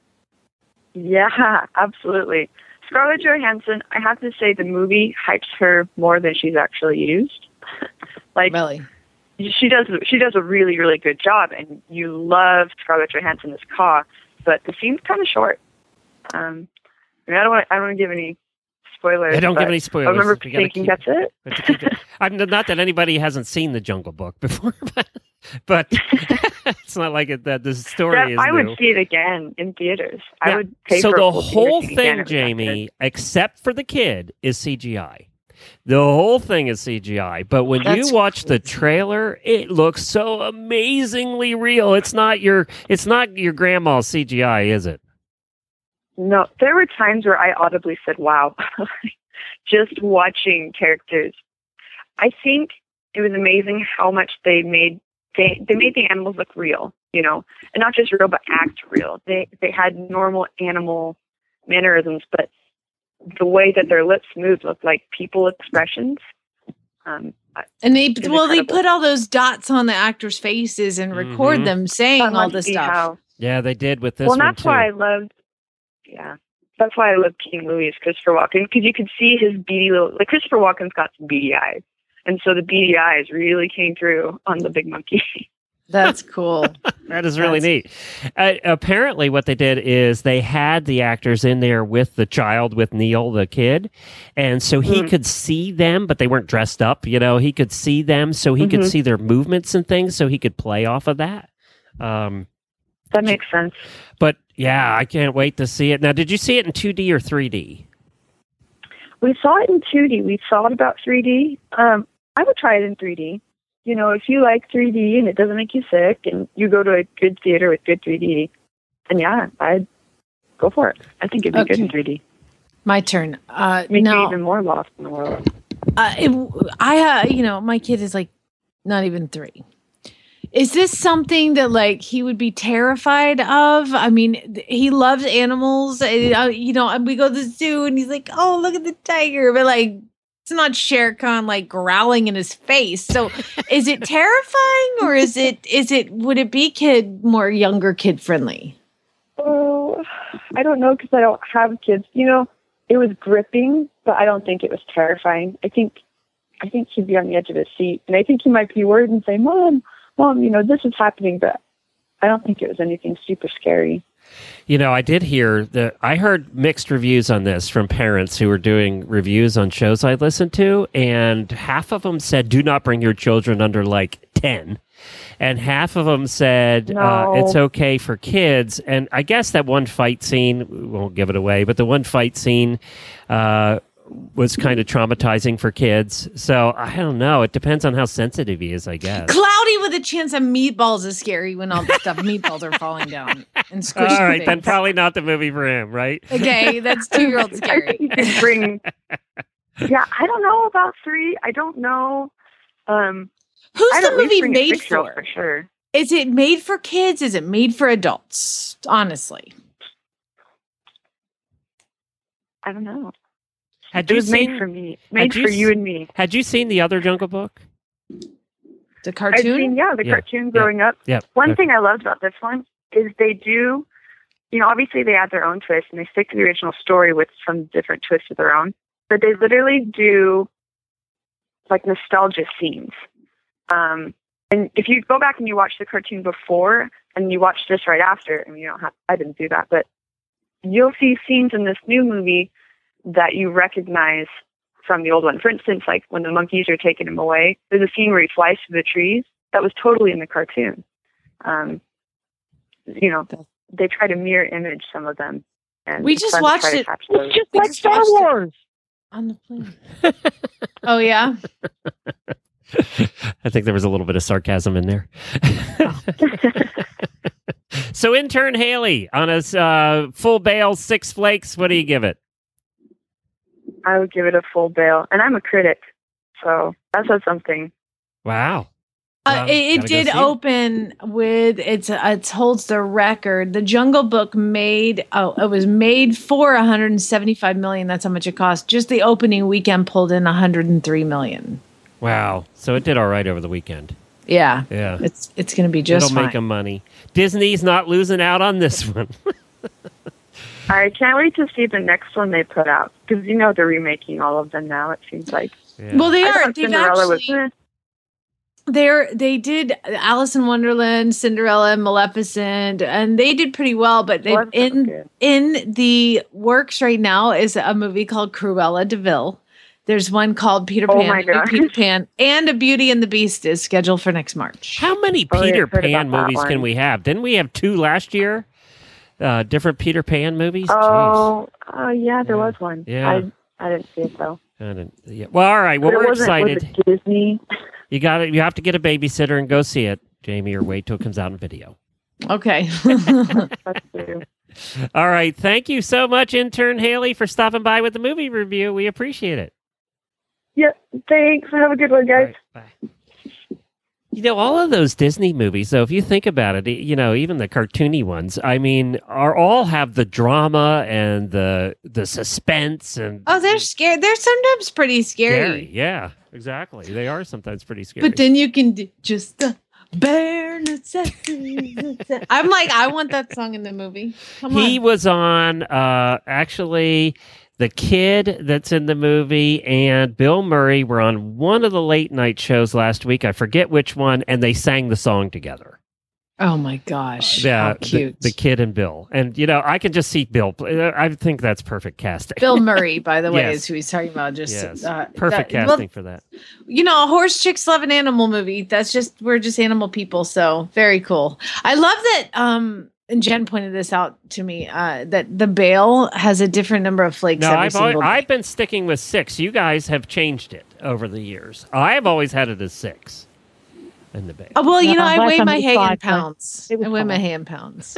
Yeah, absolutely. Scarlett Johansson, I have to say the movie hypes her more than she's actually used. Like, really? She does she does a really, really good job, and you love Scarlett Johansson as Kaa, but the scene's kind of short. Um, I mean, I don't want I don't want to give any spoilers. I don't but give any spoilers. I remember We gotta thinking keep- that's it. But to keep it- I'm not that anybody hasn't seen the Jungle Book before, but, but it's not like it, that the story Yeah, is I new. would see it again in theaters. I Now, would pay so for a the full theater whole seat again thing, if it was that Jamie, good. except for the kid, is C G I. The whole thing is C G I. But when That's you watch the trailer, it looks so amazingly real. It's not your it's not your grandma's C G I, is it? No, there were times where I audibly said, wow, just watching characters. I think it was amazing how much they made, they, they made the animals look real, you know, and not just real, but act real. They, they had normal animal mannerisms, but the way that their lips moved looked like people expressions. Um, And they It's well, they incredible. put all those dots on the actors' faces and record Mhm. them saying that all must this be stuff. how- Yeah, they did with this well, one that's too. why I loved, yeah, that's why I love King Louis, Christopher Walken, because you could see his beady little, like Christopher Walken's got some beady eyes. And so the beady eyes really came through on the big monkey. That's cool. That is really That's- neat. Uh, apparently, what they did is they had the actors in there with the child, with Neil, the kid, and so he Mhm. could see them, but they weren't dressed up. You know, he could see them, so he could Mhm. see their movements and things, so he could play off of that. Um, That makes sense. but yeah, I can't wait to see it. Now, did you see it in two D or three D? We saw it in two D. We thought about three D. Um, I would try it in three D. You know, if you like three D and it doesn't make you sick and you go to a good theater with good three D, then yeah, I'd go for it. I think it'd be good in Okay. three D. My turn. Uh, Make you now, even more lost in the world. uh, it, I, uh, you know, my kid is like not even three. Is this something that like he would be terrified of? I mean, th- he loves animals. Uh, you know, and we go to the zoo and he's like, "Oh, look at the tiger," but like, it's not Shere Khan like growling in his face. So, is it terrifying or is it is it would it be kid more younger kid friendly? Oh, I don't know because I don't have kids. You know, it was gripping, but I don't think it was terrifying. I think I think he'd be on the edge of his seat. And I think he might be worried and say, Mom, Mom, you know, this is happening, but I don't think it was anything super scary. You know, I did hear that I heard mixed reviews on this from parents who were doing reviews on shows I listened to, and half of them said, do not bring your children under like ten. And half of them said no. uh, it's okay for kids. And I guess that one fight scene, we won't give it away, but the one fight scene uh, was kind of traumatizing for kids. So I don't know. It depends on how sensitive he is, I guess. Cloudy with a chance of meatballs is scary when all the stuff meatballs are falling down and squishing. All right, things. then probably not the movie for him, right? Okay, that's two-year-old scary. You could bring. Yeah, I don't know about three. I don't know. Um, Who's I'd the at least movie bring a made six-year-old for? For sure. Is it made for kids? Is it made for adults? Honestly, I don't know. Had it you was seen, made for me, made you for you s- and me. Had you seen the other Jungle Book? The cartoon? I've seen, yeah, the Yeah, cartoon growing yeah, up. yeah, One okay. thing I loved about this one is they do, you know, obviously they add their own twist and they stick to the original story with some different twists of their own, but they literally do like nostalgia scenes. Um, and if you go back and you watch the cartoon before and you watch this right after, I mean, you don't have, I didn't do that, but you'll see scenes in this new movie that you recognize from the old one. For instance, like when the monkeys are taking him away, there's a scene where he flies through the trees. That was totally in the cartoon. Um, you know, they try to mirror image some of them. And We it's just fun to watched try to it. catch those. It's just We like just Star watched it. Wars. On the plane. Oh, yeah? I think there was a little bit of sarcasm in there. So, intern Haley, on a uh, full bail, six flakes, what do you give it? I would give it a full bail. And I'm a critic, so that says something. Wow. Uh, Well, it it gotta go did see it. open with it's it holds the record. The Jungle Book made oh it was made for one hundred seventy-five million. That's how much it cost. Just the opening weekend pulled in one hundred three million. Wow. So it did all right over the weekend. Yeah, Yeah. it's it's going to be just It'll fine. make them money. Disney's not losing out on this one. I can't wait to see the next one they put out because you know they're remaking all of them now. It seems like. Yeah. Well, they I are. thought They've Cinderella actually. was. eh. They're they did Alice in Wonderland, Cinderella, Maleficent, and they did pretty well. But they Maleficent was in good. in the works right now is a movie called Cruella de Vil. There's one called Peter Oh Pan, my a new gosh. Peter Pan, and a Beauty and the Beast is scheduled for next March. How many Oh, yeah, Peter I've heard Pan about that movies can one. we have? Didn't we have two last year? Uh, different Peter Pan movies? Oh, oh yeah, there Yeah. was one. Yeah. I I didn't see it though. Jeez. I didn't, yeah. Well, all right. Well, But it we're wasn't- excited. Was it Disney? You got to You have to get a babysitter and go see it, Jamie, or wait till it comes out in video. Okay. That's true. All right. Thank you so much, intern Haley, for stopping by with the movie review. We appreciate it. Yep. Thanks. Have a good one, guys. All right, bye. You know, all of those Disney movies, though, if you think about it, you know, even the cartoony ones, I mean, are all have the drama and the the suspense and Oh, they're scared. They're sometimes pretty scary. scary. Yeah, exactly. They are sometimes pretty scary. But then you can do just the bare necessities. I'm like, I want that song in the movie. Come he on. was on, uh, actually, the kid that's in the movie and Bill Murray were on one of the late night shows last week. I forget which one, and they sang the song together. Oh my gosh. Yeah, How the, cute. the kid and Bill. And, you know, I can just see Bill. play- I think that's perfect casting. Bill Murray, by the way, Yes. is who he's talking about. Just Yes. uh, Perfect that- casting well, for that. you know, horse chicks love an animal movie. That's just we're just animal people, so very cool. I love that. Um, and Jen pointed this out to me uh, that the bail has a different number of flakes. No, every I've, always, single day. I've been sticking with six. You guys have changed it over the years. I've always had it as six in the bay. Oh, well, you No, know, I last weigh time my it was hay in five, but pounds. it was I weigh my five. hay in pounds.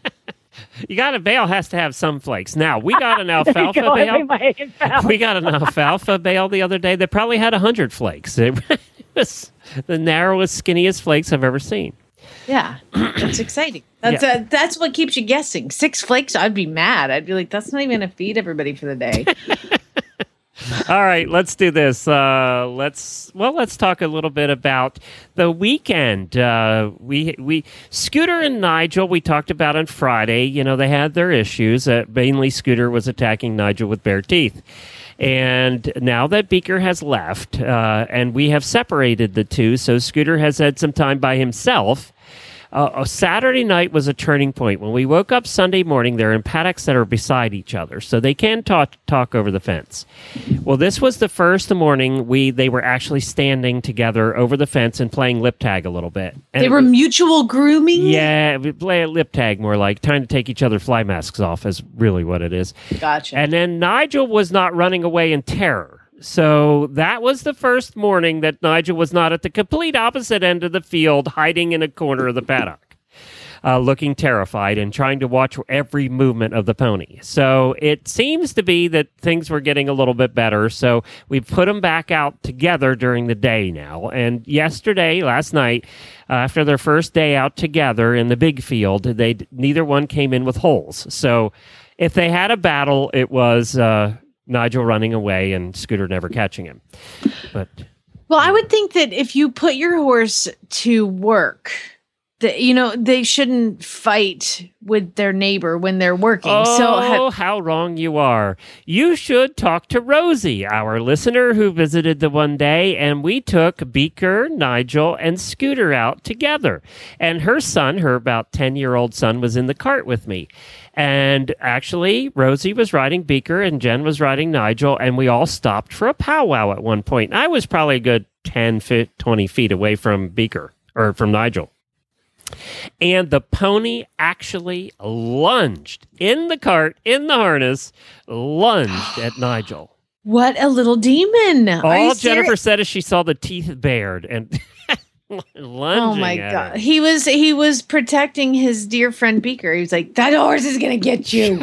You got a bale has to have some flakes. Now, we got an There you alfalfa go, I bale. made my hand foul. We got an alfalfa bale the other day that probably had one hundred flakes. It was the narrowest, skinniest flakes I've ever seen. Yeah, it's exciting. That's Yeah. uh, that's what keeps you guessing. Six flakes, I'd be mad. I'd be like, that's not even gonna feed everybody for the day. All right, let's do this. Uh, let's well, let's talk a little bit about the weekend. Uh, we we Scooter and Nigel we talked about on Friday. You know, they had their issues. Uh, mainly, Scooter was attacking Nigel with bare teeth. And now that Beaker has left, uh, and we have separated the two, so Scooter has had some time by himself. Uh, Saturday night was a turning point. When we woke up Sunday morning, they're in paddocks that are beside each other, so they can talk talk over the fence. Well, this was the first morning we they were actually standing together over the fence and playing lip tag a little bit. And they were was, mutual grooming? Yeah, we play lip tag more like trying to take each other's fly masks off is really what it is. Gotcha. And then Nigel was not running away in terror. So that was the first morning that Nigel was not at the complete opposite end of the field, hiding in a corner of the paddock, uh, looking terrified and trying to watch every movement of the pony. So it seems to be that things were getting a little bit better. So we put them back out together during the day now. And yesterday, last night, uh, after their first day out together in the big field, they neither one came in with holes. So if they had a battle, it was... Uh, Nigel running away and Scooter never catching him. But well, I would think that if you put your horse to work, that you know they shouldn't fight with their neighbor when they're working. Oh, so ha- how wrong you are! You should talk to Rosie, our listener who visited the one day, and we took Beaker, Nigel, and Scooter out together. And her son, her about ten-year-old son, was in the cart with me. And actually, Rosie was riding Beaker and Jen was riding Nigel, and we all stopped for a powwow at one point. And I was probably a good ten, twenty feet away from Beaker, or from Nigel. And the pony actually lunged in the cart, in the harness, lunged at Nigel. What a little demon. All Jennifer said is she saw the teeth bared and... lunging oh my at god, her. he was he was protecting his dear friend Beaker. He was like, that horse is gonna get you.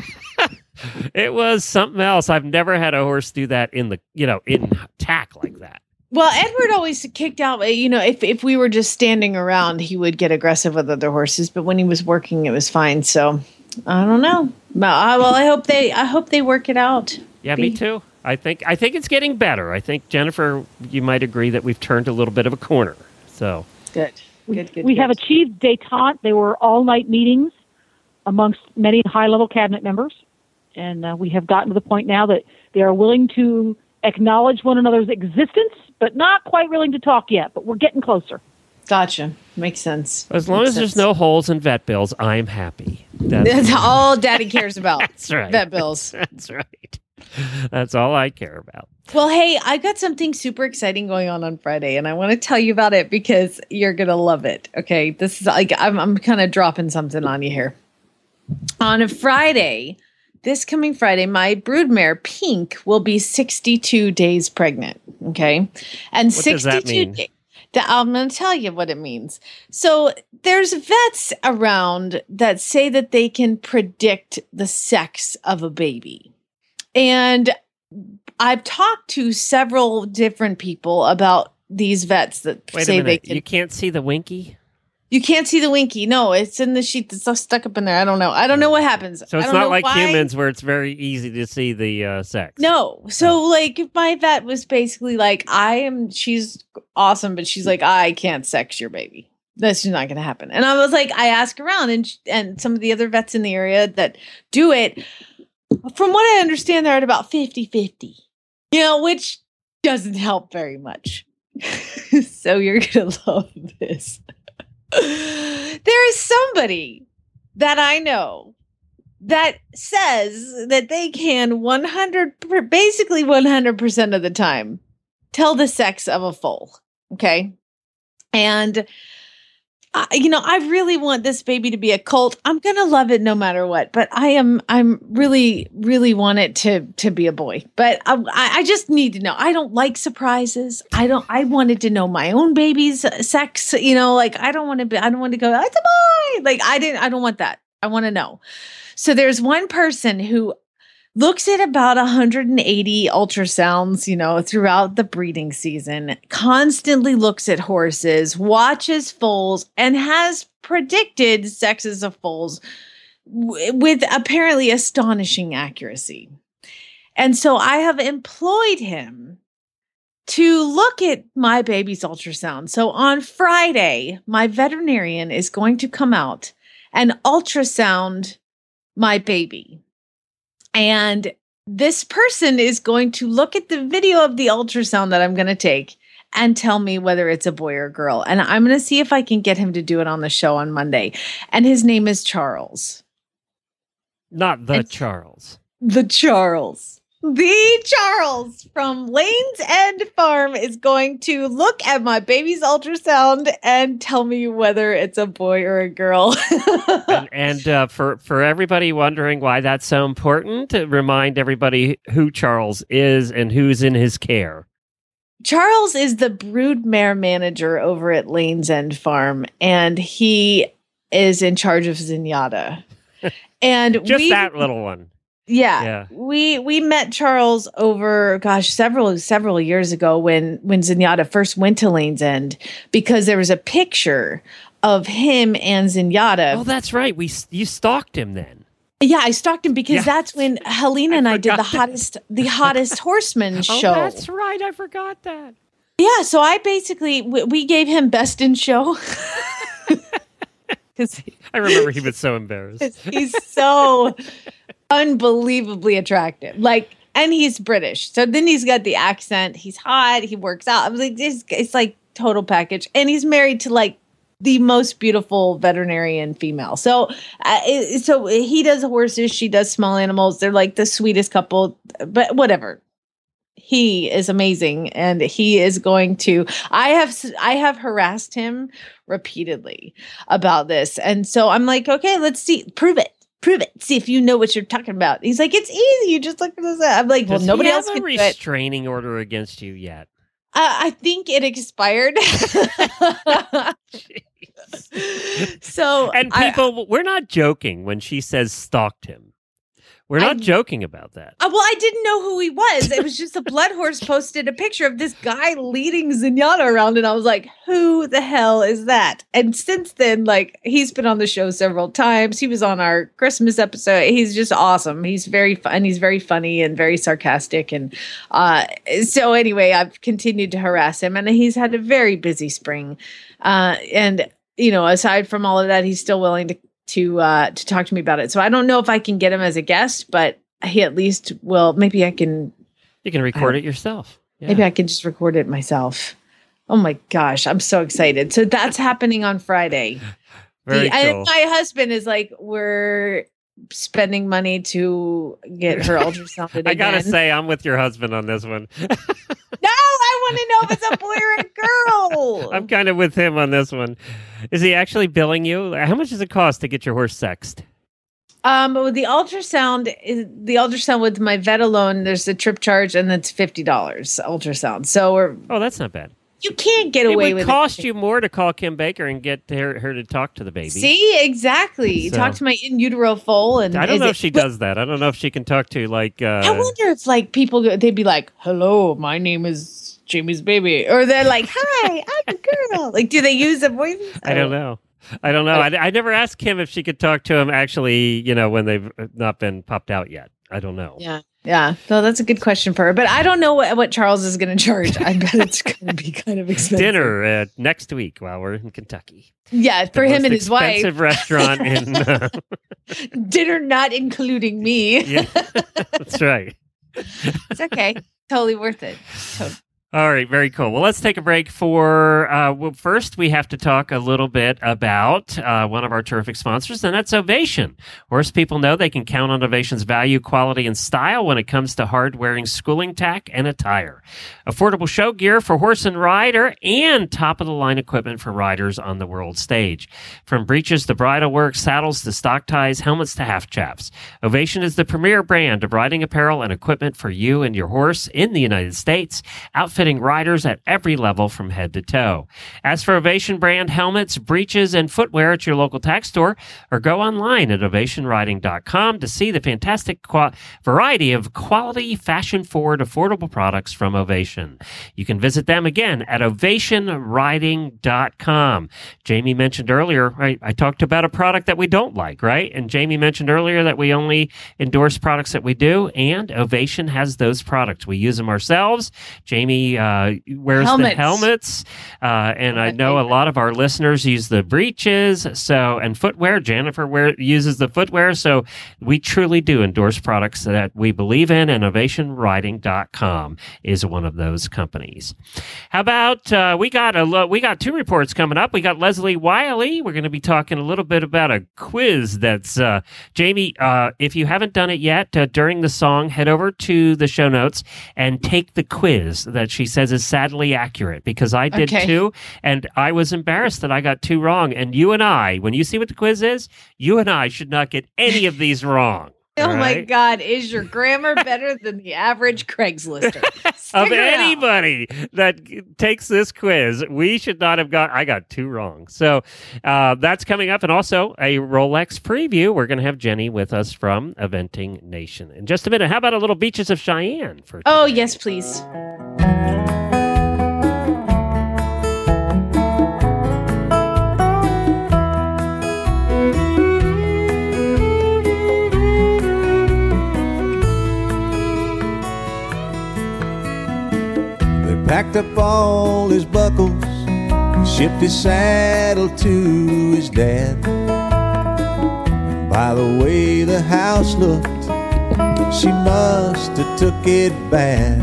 It was something else. I've never had a horse do that in the you know in tack like that. Well, Edward always kicked out, you know, if if we were just standing around, he would get aggressive with other horses, but when he was working, it was fine. So I don't know. Well, I hope they I hope they work it out. Yeah, Be- me too. I think I think it's getting better. I think, Jennifer, you might agree that we've turned a little bit of a corner. So good, good, good. We good. have achieved détente. They were all-night meetings amongst many high-level cabinet members, and uh, we have gotten to the point now that they are willing to acknowledge one another's existence, but not quite willing to talk yet. But we're getting closer. Gotcha. Makes sense. As long Makes as there's sense. no holes in vet bills, I'm happy. That's, That's all Daddy cares about. That's right. Vet bills. That's right. That's all I care about. Well, hey, I got something super exciting going on on Friday, and I want to tell you about it because you're gonna love it. Okay, this is like I'm I'm kind of dropping something on you here. On a Friday, this coming Friday, my broodmare Pink will be sixty-two days pregnant. Okay, and what sixty-two does that mean? days. I'm going to tell you what it means. So there's vets around that say that they can predict the sex of a baby, and I've talked to several different people about these vets that Wait say a they minute. can. You can't see the winky? You can't see the winky. No, it's in the sheet that's so stuck up in there. I don't know. I don't know what happens. So I it's don't not know like why. humans where it's very easy to see the uh, sex. No. So like if my vet was basically like, I am, she's awesome, but she's like, I can't sex your baby. That's just not going to happen. And I was like, I ask around and, and some of the other vets in the area that do it, from what I understand, they're at about fifty-fifty. You know, which doesn't help very much. So you're going to love this. There is somebody that I know that says that they can one hundred, basically one hundred percent of the time tell the sex of a foal. Okay. And, uh, you know, I really want this baby to be a colt. I'm going to love it no matter what, but I am, I'm really, really want it to, to be a boy, but I, I just need to know. I don't like surprises. I don't, I wanted to know my own baby's sex, you know, like I don't want to be, I don't want to go, it's a boy. Like I didn't, I don't want that. I want to know. So there's one person who looks at about one hundred eighty ultrasounds, you know, throughout the breeding season, constantly looks at horses, watches foals, and has predicted sexes of foals w- with apparently astonishing accuracy. And so I have employed him to look at my baby's ultrasound. So on Friday, my veterinarian is going to come out and ultrasound my baby. And this person is going to look at the video of the ultrasound that I'm going to take and tell me whether it's a boy or a girl. And I'm going to see if I can get him to do it on the show on Monday. And his name is Charles. Not the and Charles. The Charles. The Charles from Lane's End Farm is going to look at my baby's ultrasound and tell me whether it's a boy or a girl. and and uh, for, for everybody wondering why that's so important, to remind everybody who Charles is and who's in his care. Charles is the broodmare manager over at Lane's End Farm, and he is in charge of Zenyatta. And just we, that little one. Yeah, yeah. We we met Charles over, gosh, several several years ago when when Zenyatta first went to Lane's End, because there was a picture of him and Zenyatta. Oh, that's right. We you stalked him then. Yeah, I stalked him because yeah. that's when Helena and I, I did the that. hottest the hottest horseman show. Oh, that's right. I forgot that. Yeah, so I basically we, we gave him best in show. I remember he was so embarrassed. He's so unbelievably attractive. Like, and he's British. So then he's got the accent. He's hot. He works out. I was like, it's, it's like total package. And he's married to like the most beautiful veterinarian female. So, uh, it, so he does horses. She does small animals. They're like the sweetest couple, but whatever. He is amazing, and he is going to, I have, I have harassed him repeatedly about this. And so I'm like, okay, let's see, prove it. Prove it. See if you know what you're talking about. He's like, it's easy. You just look at this. I'm like, well, Does nobody he else have can a do it. restraining order against you yet? Uh, I think it expired. So, and people, I, we're not joking when she says stalked him. We're not I, joking about that. Uh, well, I didn't know who he was. It was just a blood horse posted a picture of this guy leading Zenyatta around, and I was like, who the hell is that? And since then, like, he's been on the show several times. He was on our Christmas episode. He's just awesome. He's very fun. He's very funny and very sarcastic. And uh, so anyway, I've continued to harass him, and he's had a very busy spring. Uh, and, you know, aside from all of that, he's still willing to to uh, to talk to me about it. So I don't know if I can get him as a guest, but he at least will. Maybe I can. You can record uh, it yourself. Yeah. Maybe I can just record it myself. Oh my gosh, I'm so excited. So that's happening on Friday. Very the, cool. And my husband is like, we're spending money to get her ultrasounded I gotta again. say, I'm with your husband on this one. No, I want to know if it's a boy or a girl. I'm kind of with him on this one. Is he actually billing you? How much does it cost to get your horse sexed? Um, with the ultrasound, is the ultrasound with my vet alone, there's a trip charge, and that's fifty dollars ultrasound. So we're oh, that's not bad. You can't get away it would with cost it. you more to call Kim Baker and get her, her to talk to the baby. See, exactly. So, talk to my in utero foal, and I don't know it, if she does that. I don't know if she can talk to like. Uh, I wonder if like people they'd be like, "Hello, my name is Jamie's baby," or they're like, "Hi, I'm a girl." Like, do they use a voice? I don't know. I don't know. I, I never asked Kim if she could talk to him actually, you know, when they've not been popped out yet. I don't know. Yeah. Yeah. So that's a good question for her. But I don't know what, what Charles is going to charge. I bet it's going to be kind of expensive. Dinner uh, next week while we're in Kentucky. Yeah. For the him and his wife. Expensive restaurant in. Uh... Dinner not including me. Yeah. That's right. It's okay. Totally worth it. Totally. All right, very cool. Well, let's take a break for, uh, well, first we have to talk a little bit about uh, one of our terrific sponsors, and that's Ovation. Horse people know they can count on Ovation's value, quality, and style when it comes to hard-wearing schooling tack and attire. Affordable show gear for horse and rider, and top-of-the-line equipment for riders on the world stage. From breeches to bridle work, saddles to stock ties, helmets to half chaps. Ovation is the premier brand of riding apparel and equipment for you and your horse in the United States. Outfit outfitting riders at every level from head to toe. As for Ovation brand helmets, breeches, and footwear at your local tack store, or go online at ovation riding dot com to see the fantastic qu- variety of quality, fashion-forward, affordable products from Ovation. You can visit them again at ovation riding dot com. Jamie mentioned earlier, right, I talked about a product that we don't like, right? And Jamie mentioned earlier that we only endorse products that we do, and Ovation has those products. We use them ourselves. Jamie uh, wears Helmets. the helmets, uh, and I know a lot of our listeners use the breeches, so and footwear. Jennifer wear, uses the footwear, so we truly do endorse products that we believe in, and ovation riding dot com is one of those companies. How about uh, we got a lo- we got two reports coming up. We got Leslie Wiley. We're going to be talking a little bit about a quiz that's uh, Jamie. Uh, if you haven't done it yet, uh, during the song, head over to the show notes and take the quiz that she says is sadly accurate, because I did Okay. too, and I was embarrassed that I got two wrong. And you and I, when you see what the quiz is, you and I should not get any of these wrong. Oh all my right? God, is your grammar better than the average Craigslist? Of anybody that g- takes this quiz, we should not have got, I got two wrong. So uh, that's coming up. And also a Rolex preview. We're going to have Jenny with us from Eventing Nation in just a minute. How about a little Beaches of Cheyenne? For Oh, yes, please. Packed up all his buckles, shipped his saddle to his dad. By the way the house looked, she must have took it bad.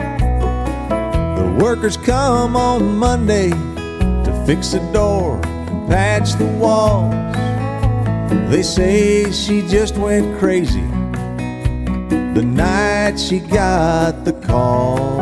The workers come on Monday to fix the door and patch the walls. They say she just went crazy the night she got the call.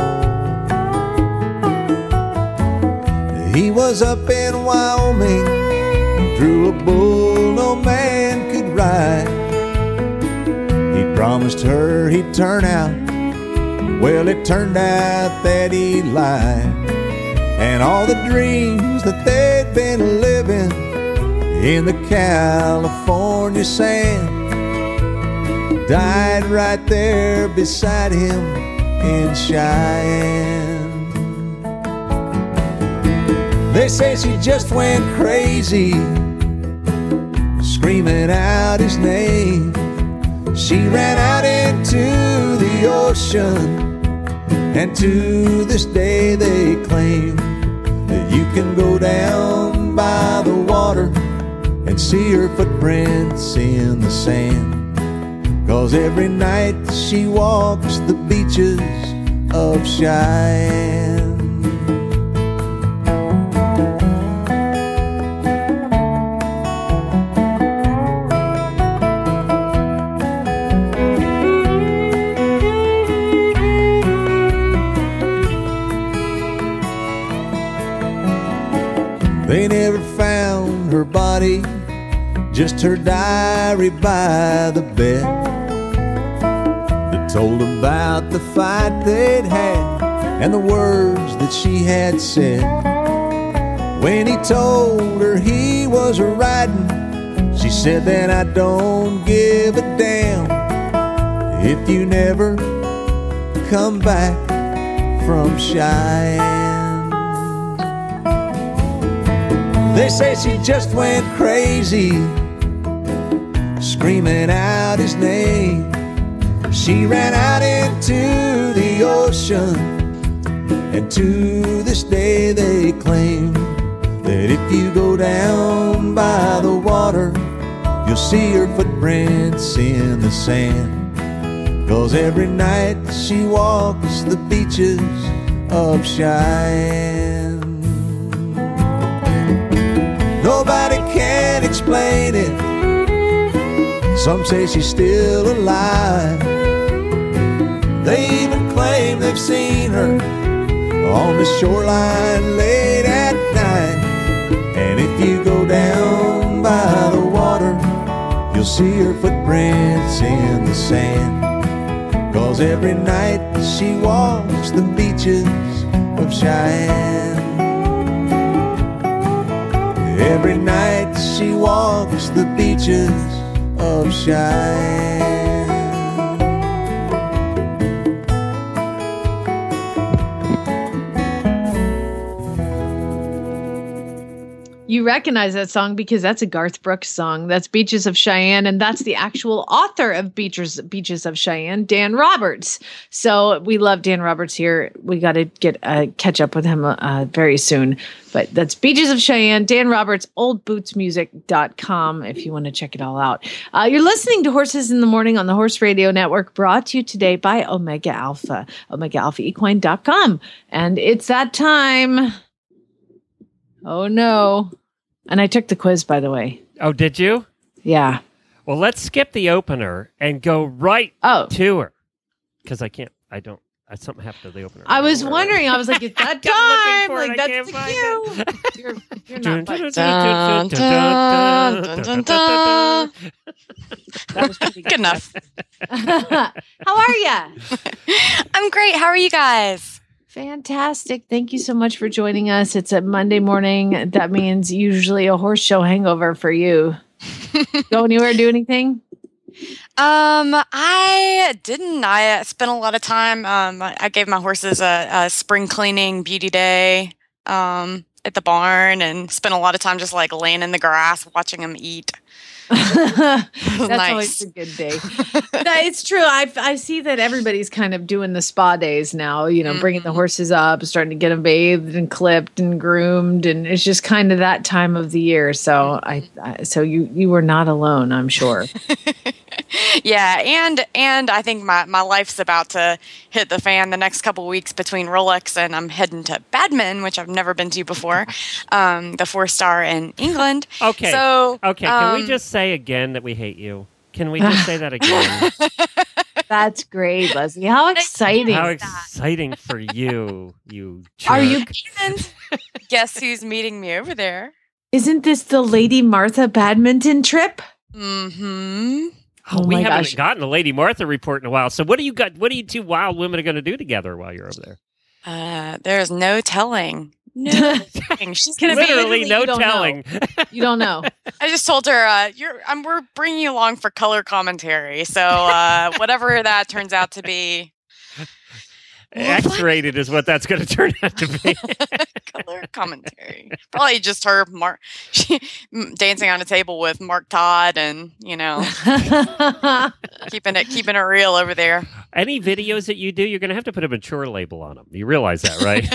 He was up in Wyoming, drew a bull no man could ride. He promised her he'd turn out, well it turned out that he lied. And all the dreams that they'd been living in the California sand died right there beside him in Cheyenne. They say she just went crazy, screaming out his name. She ran out into the ocean, and to this day they claim that you can go down by the water and see her footprints in the sand. 'Cause every night she walks the beaches of Cheyenne. They never found her body, just her diary by the bed that told about the fight they'd had and the words that she had said. When he told her he was riding, she said, "Then I don't give a damn if you never come back from Cheyenne." They say she just went crazy, screaming out his name. She ran out into the ocean, and to this day they claim that if you go down by the water, you'll see her footprints in the sand. 'Cause every night she walks the beaches of Cheyenne. Nobody can explain it. Some say she's still alive. They even claim they've seen her on the shoreline late at night. And if you go down by the water, you'll see her footprints in the sand. 'Cause every night she walks the beaches of Cheyenne. Every night she walks the beaches of Cheyenne. You recognize that song because that's a Garth Brooks song. That's Beaches of Cheyenne, and that's the actual author of Beaches, Beaches of Cheyenne, Dan Roberts. So we love Dan Roberts here. We got to get uh, catch up with him uh, very soon. But that's Beaches of Cheyenne, Dan Roberts, old boots music dot com if you want to check it all out. Uh, you're listening to Horses in the Morning on the Horse Radio Network, brought to you today by Omega Alpha, omega alpha equine dot com. And it's that time. Oh, no. And I took the quiz, by the way. Oh, did you? Yeah. Well, let's skip the opener and go right oh. to her. Because I can't, I don't, I, something happened to the opener. I was wondering, I was like, it's that time. Like, it, that's the cue. You're, you're not dun, dun, dun, dun, dun, dun. That was pretty good enough. How are you? I'm great. How are you guys? Fantastic. Thank you so much for joining us. It's a Monday morning. That means usually a horse show hangover for you. Go anywhere, do anything? Um, I didn't. I spent a lot of time. Um, I gave my horses a, a spring cleaning beauty day um, at the barn and spent a lot of time just like laying in the grass watching them eat. That's nice. Always a good day. That, it's true. I I see that everybody's kind of doing the spa days now, you know, mm-hmm. bringing the horses up, starting to get them bathed and clipped and groomed. And it's just kind of that time of the year. So I, I so you, you were not alone, I'm sure. Yeah. And, and I think my, my life's about to hit the fan the next couple of weeks between Rolex and I'm heading to Badminton, which I've never been to before. Um, the four star in England. Okay. So, okay. Can um, we just say again that we hate you? Can we just say that again? That's great, Leslie. How exciting. How exciting for you, you jerk. Are you Guess who's meeting me over there? Isn't this the Lady Martha badminton trip? Mm-hmm. Oh, oh we my haven't gosh. gotten a Lady Martha report in a while. So what do you got? What are you two wild women are going to do together while you're over there? Uh, there's no telling. No, she's gonna literally be no you don't telling. Know. You don't know. I just told her, uh, "You're, um, we're bringing you along for color commentary. So uh, whatever that turns out to be, X-rated is what that's going to turn out to be. Color commentary. Probably just her, Mark, she, dancing on a table with Mark Todd, and you know, keeping it, keeping it real over there. Any videos that you do, you're going to have to put a mature label on them. You realize that, right?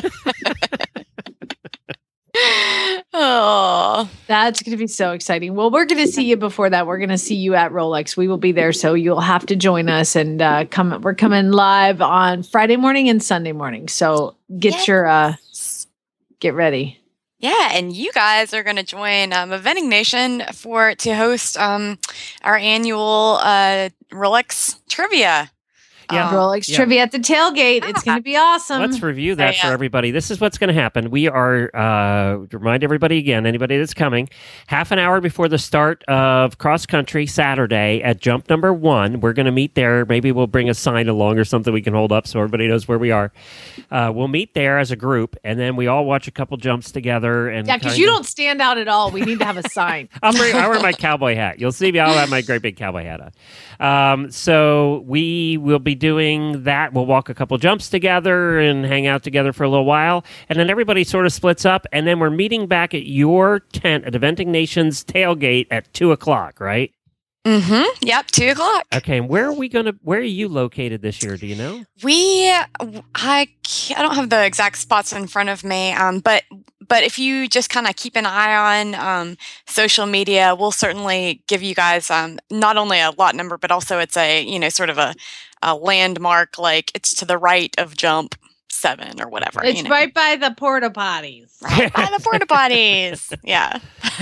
Oh, that's going to be so exciting. Well, we're going to see you before that. We're going to see you at Rolex. We will be there. So you'll have to join us and uh, come. We're coming live on Friday morning and Sunday morning. So get yes. your, uh, get ready. Yeah. And you guys are going to join um, Eventing Nation for, to host um, our annual uh, Rolex trivia. Yeah. Um, Rolex yeah. trivia at the tailgate. It's going to be awesome. Let's review that yeah. for everybody. This is what's going to happen. We are, uh, remind everybody again, anybody that's coming, half an hour before the start of cross country Saturday at jump number one. We're going to meet there. Maybe we'll bring a sign along or something we can hold up so everybody knows where we are. Uh, we'll meet there as a group, and then we all watch a couple jumps together. And yeah, because you don't stand out at all. We need to have a sign. I'll bring, I wear my cowboy hat. You'll see me. I'll have my great big cowboy hat on. Um, so we will be doing that. We'll walk a couple jumps together and hang out together for a little while. And then everybody sort of splits up. And then we're meeting back at your tent at Eventing Nation's tailgate at two o'clock, right? Mm-hmm. Yep, two o'clock. Okay, and where are we going to, where are you located this year? Do you know? We, I, I don't have the exact spots in front of me, um, but But if you just kind of keep an eye on um, social media, we'll certainly give you guys um, not only a lot number, but also it's a, you know, sort of a, a landmark, like it's to the right of jump seven or whatever. It's you know. right by the porta potties. Right by the porta potties. Yeah.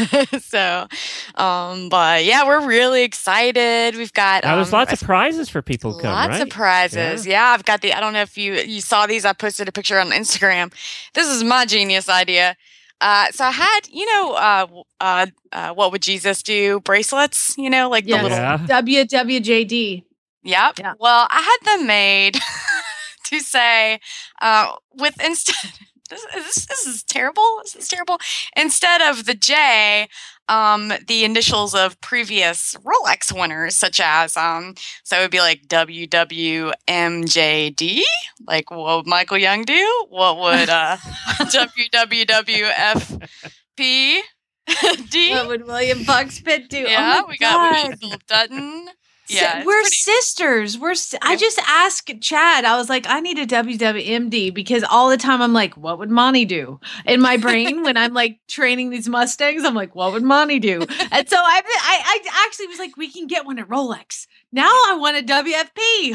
so, um, but yeah, we're really excited. We've got now, there's um, lots of prizes for people who come, lots right? of prizes. Yeah. yeah, I've got the. I don't know if you you saw these. I posted a picture on Instagram. This is my genius idea. Uh, so I had, you know, uh, uh, uh, what would Jesus do? Bracelets, you know, like yes. the little Yeah. W W J D. Yep. Yeah. Well, I had them made to say, uh, with instead this, this, this is terrible. This is terrible. Instead of the J, um, the initials of previous Rolex winners, such as, um, so it would be like W W M J D. Like, what would Michael Young do? What would uh, W W W F P D? What would William Buckspit do? Yeah, oh we God. got Philip Dutton. Yeah, we're sisters. We're. Si- I just asked Chad. I was like, I need a W W M D because all the time I'm like, what would Monty do? In my brain, when I'm like training these Mustangs, I'm like, what would Monty do? And so I, I, I actually was like, we can get one at Rolex. Now I want a W F P.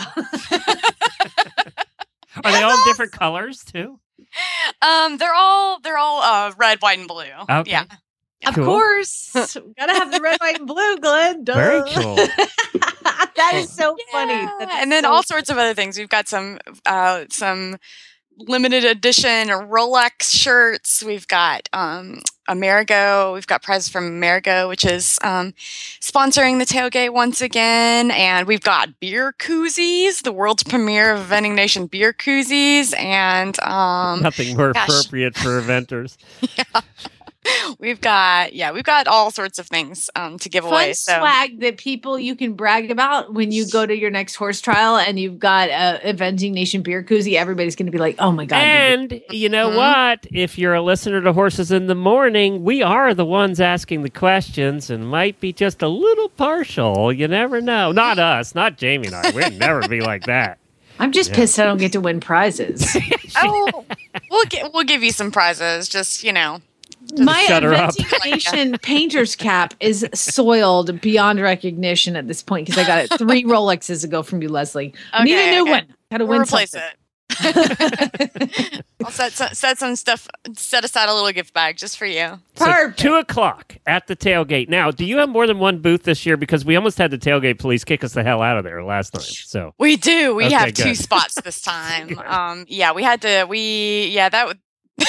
Are they all different colors too? Um, they're all they're all uh, red, white, and blue. Okay. Yeah. Of Cool. course. Gotta have the red, white, and blue, Glenn. Duh. Very cool. That is so funny. That is And then so all sorts of other things. We've got some uh, some limited edition Rolex shirts. We've got um, Amerigo. We've got prizes from Amerigo, which is um, sponsoring the tailgate once again. And we've got beer koozies, the world's premiere of Vending Nation beer koozies. And um, Nothing more gosh. appropriate for eventers. yeah. We've got, yeah, we've got all sorts of things um, to give fun away. So. swag that people you can brag about when you go to your next horse trial and you've got a, a Vending Nation beer koozie. Everybody's going to be like, oh my God. And you know Mhm. what? If you're a listener to Horses in the Morning, we are the ones asking the questions and might be just a little partial. You never know. Not us, not Jamie and I. We'd never be like that. I'm just Yeah. pissed I don't get to win prizes. Oh, we'll gi- we'll give you some prizes. Just you know, My shut her up. Vending Nation painter's cap is soiled beyond recognition at this point because I got it three Rolexes ago from you, Leslie. I need a Okay, new okay. one. Got to we'll win replace something. it. I'll set some, set some stuff. Set aside a little gift bag just for you. So Perfect. two o'clock at the tailgate. Now, do you have more than one booth this year? Because we almost had the tailgate police kick us the hell out of there last time. So We do. We Okay, have two good. spots this time. um, yeah, we had to. We yeah that would.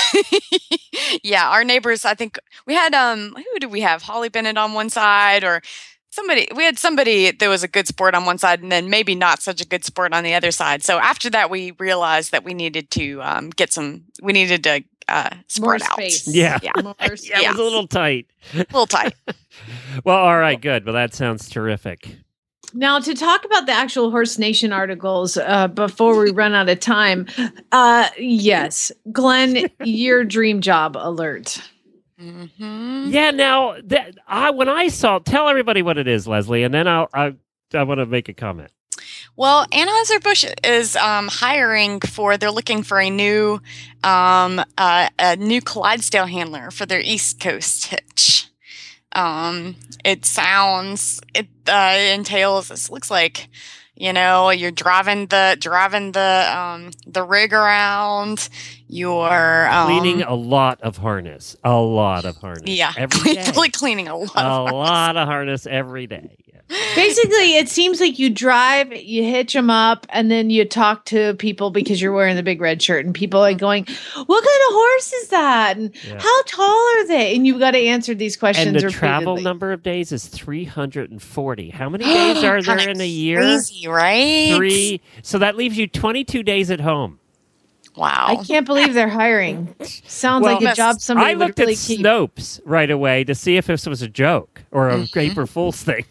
yeah, our neighbors. I think we had. Um, who did we have? Holly Bennett on one side, or somebody. We had somebody that was a good sport on one side, and then maybe not such a good sport on the other side. So after that, we realized that we needed to um, get some. We needed to uh, More spread out. space. yeah, Yeah. More yeah, space. it was a little tight. A little tight. Well, all right, good. Well, that sounds terrific. Now, to talk about the actual Horse Nation articles uh, before we run out of time, uh, yes, Glenn, your dream job alert. Mm-hmm. Yeah. Now, that I when I saw, tell everybody what it is, Leslie, and then I'll I I want to make a comment. Well, Anheuser-Busch is um, hiring for, they're looking for a new um, uh, a new Clydesdale handler for their East Coast hitch. Um, it sounds, it uh, entails, this looks like, you know, you're driving the, driving the, um, the rig around, you're um, Cleaning a lot of harness, a lot of harness. yeah, every day. really cleaning a lot. a of lot of harness every day. Yeah. Basically, it seems like you drive, you hitch them up, and then you talk to people because you're wearing the big red shirt, and people are going, "What kind of horse is that? And Yeah. how tall are they?" And you've got to answer these questions. And the travel repeatedly. number of days is three hundred forty. How many days are there Kinda in a year? Crazy, right? Three. So that leaves you twenty-two days at home. Wow. I can't believe they're hiring. Sounds Well, like a job somebody I would looked really at keep. Snopes right away to see if this was a joke or a Mm-hmm. April Fool's thing.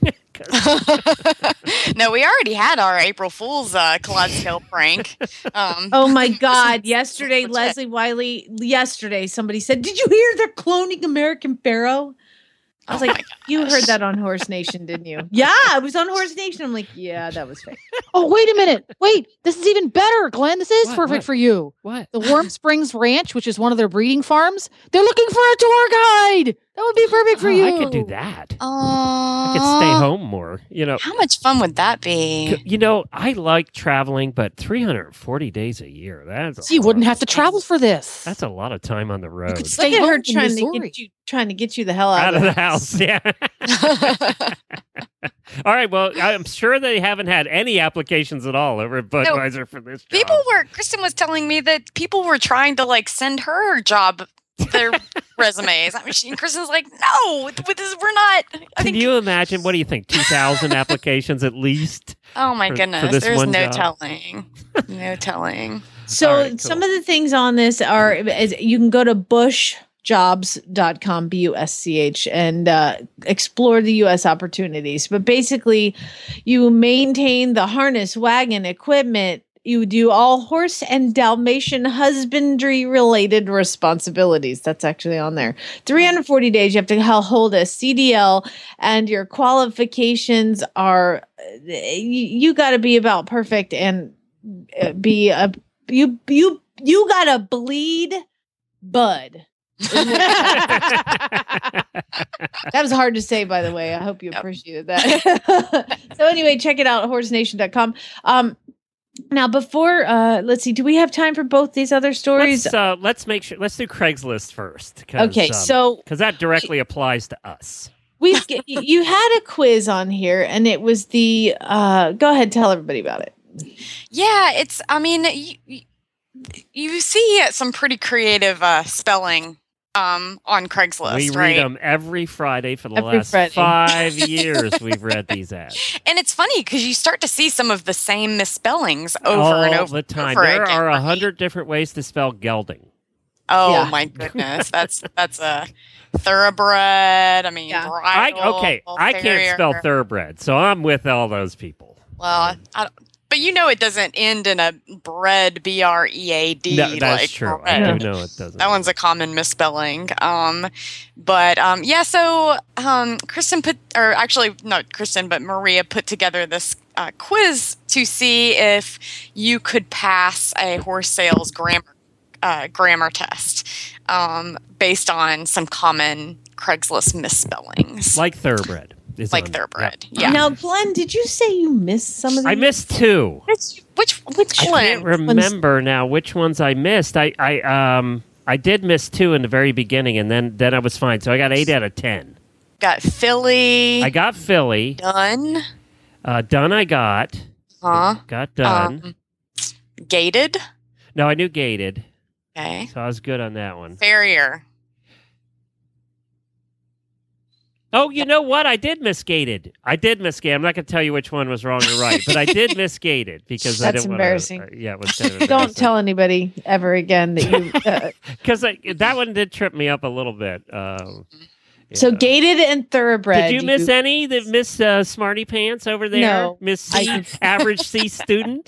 No, we already had our April Fool's uh, Clydesdale prank. Um, Oh my God! Yesterday, legit. Leslie Wiley. Yesterday, somebody said, "Did you hear they're cloning American Pharoah?" I was Oh like, my "You gosh. heard that on Horse Nation, didn't you?" Yeah, it was on Horse Nation. I'm like, "Yeah, that was fake." Oh, wait a minute. Wait, this is even better, Glenn. This is What, perfect what? for you. What? The Warm Springs Ranch, which is one of their breeding farms, they're looking for a tour guide. That would be perfect for Oh, you. I could do that. Aw. I could stay home more. You know, How much fun would that be? you know, I like traveling, but three hundred forty days a year. That's a So you lot. wouldn't have to travel for this. That's a lot of time on the road. could Look stay at her home in trying to Missouri. get you, trying to get you the hell out, Out of the house, yeah. All right, well, I'm sure they haven't had any applications at all over at Budweiser for this job. People were, Kristen was telling me that people were trying to like send her job, their resumes. I mean, she, and Kristen's like, no, with this, we're not. I Can think, you imagine? What do you think? two thousand applications at least? oh my for- for goodness, this there's one no job? telling. No telling. So All right, cool. some of the things on this are is you can go to bush jobs dot com, B U S C H, and uh, explore the U S opportunities. But basically, you maintain the harness, wagon, equipment. You do all horse and Dalmatian husbandry related responsibilities. That's actually on there. three hundred forty days. You have to hold a C D L, and your qualifications are you, you got to be about perfect and be a you you you got to bleed bud. That was hard to say, by the way. I hope you appreciated that. So anyway, check it out, horse nation dot com. Um, now, before, uh, let's see, do we have time for both these other stories? Let's, uh, let's make sure, let's do Craigslist first. Okay, um, so. Because that directly applies to us. We You had a quiz on here, and it was the, uh, go ahead, tell everybody about it. Yeah, it's, I mean, you, you see some pretty creative uh, spelling um, on Craigslist, we read right? them every Friday for the Every last Friday. five years. We've read these ads. And it's funny because you start to see some of the same misspellings over All and over the time. over There again, are a right? hundred different ways to spell gelding. Oh Yeah. my goodness, that's that's a thoroughbred. I mean, Yeah. I, bridle, okay, I can't terrier. spell thoroughbred, so I'm with all those people. Well, I, but you know it doesn't end in a bread, B R E A D. No, that's like true. bread. I do know it doesn't. That one's a common misspelling. Um, but um, yeah, so um, Kristen put, or actually not Kristen, but Maria put together this uh, quiz to see if you could pass a horse sales grammar uh, grammar test um, based on some common Craigslist misspellings, Like thoroughbred. is like on- thoroughbred. yeah. Yeah. Now, Glenn, did you say you missed some of these? I missed two. Which which which I one? can't remember now which ones I missed. I, I um I did miss two in the very beginning, and then then I was fine. So I got eight out of ten. Got Philly. I got Philly. Done. Uh, done. I got. Huh? Got done. Um, gated. no, I knew gated, Okay. so I was good on that one. Farrier. Oh, you know what? I did miss gated. I did miss gated. I'm not going to tell you which one was wrong or right, but I did miss gated because I That's didn't embarrassing. Want to, uh, yeah, it was kind of Don't embarrassing. tell anybody ever again that you. Uh, Because that one did trip me up a little bit. Um, So yeah. gated and thoroughbred. Did you miss any? That Miss uh, Smarty Pants over there? No. Miss C, I- average C student?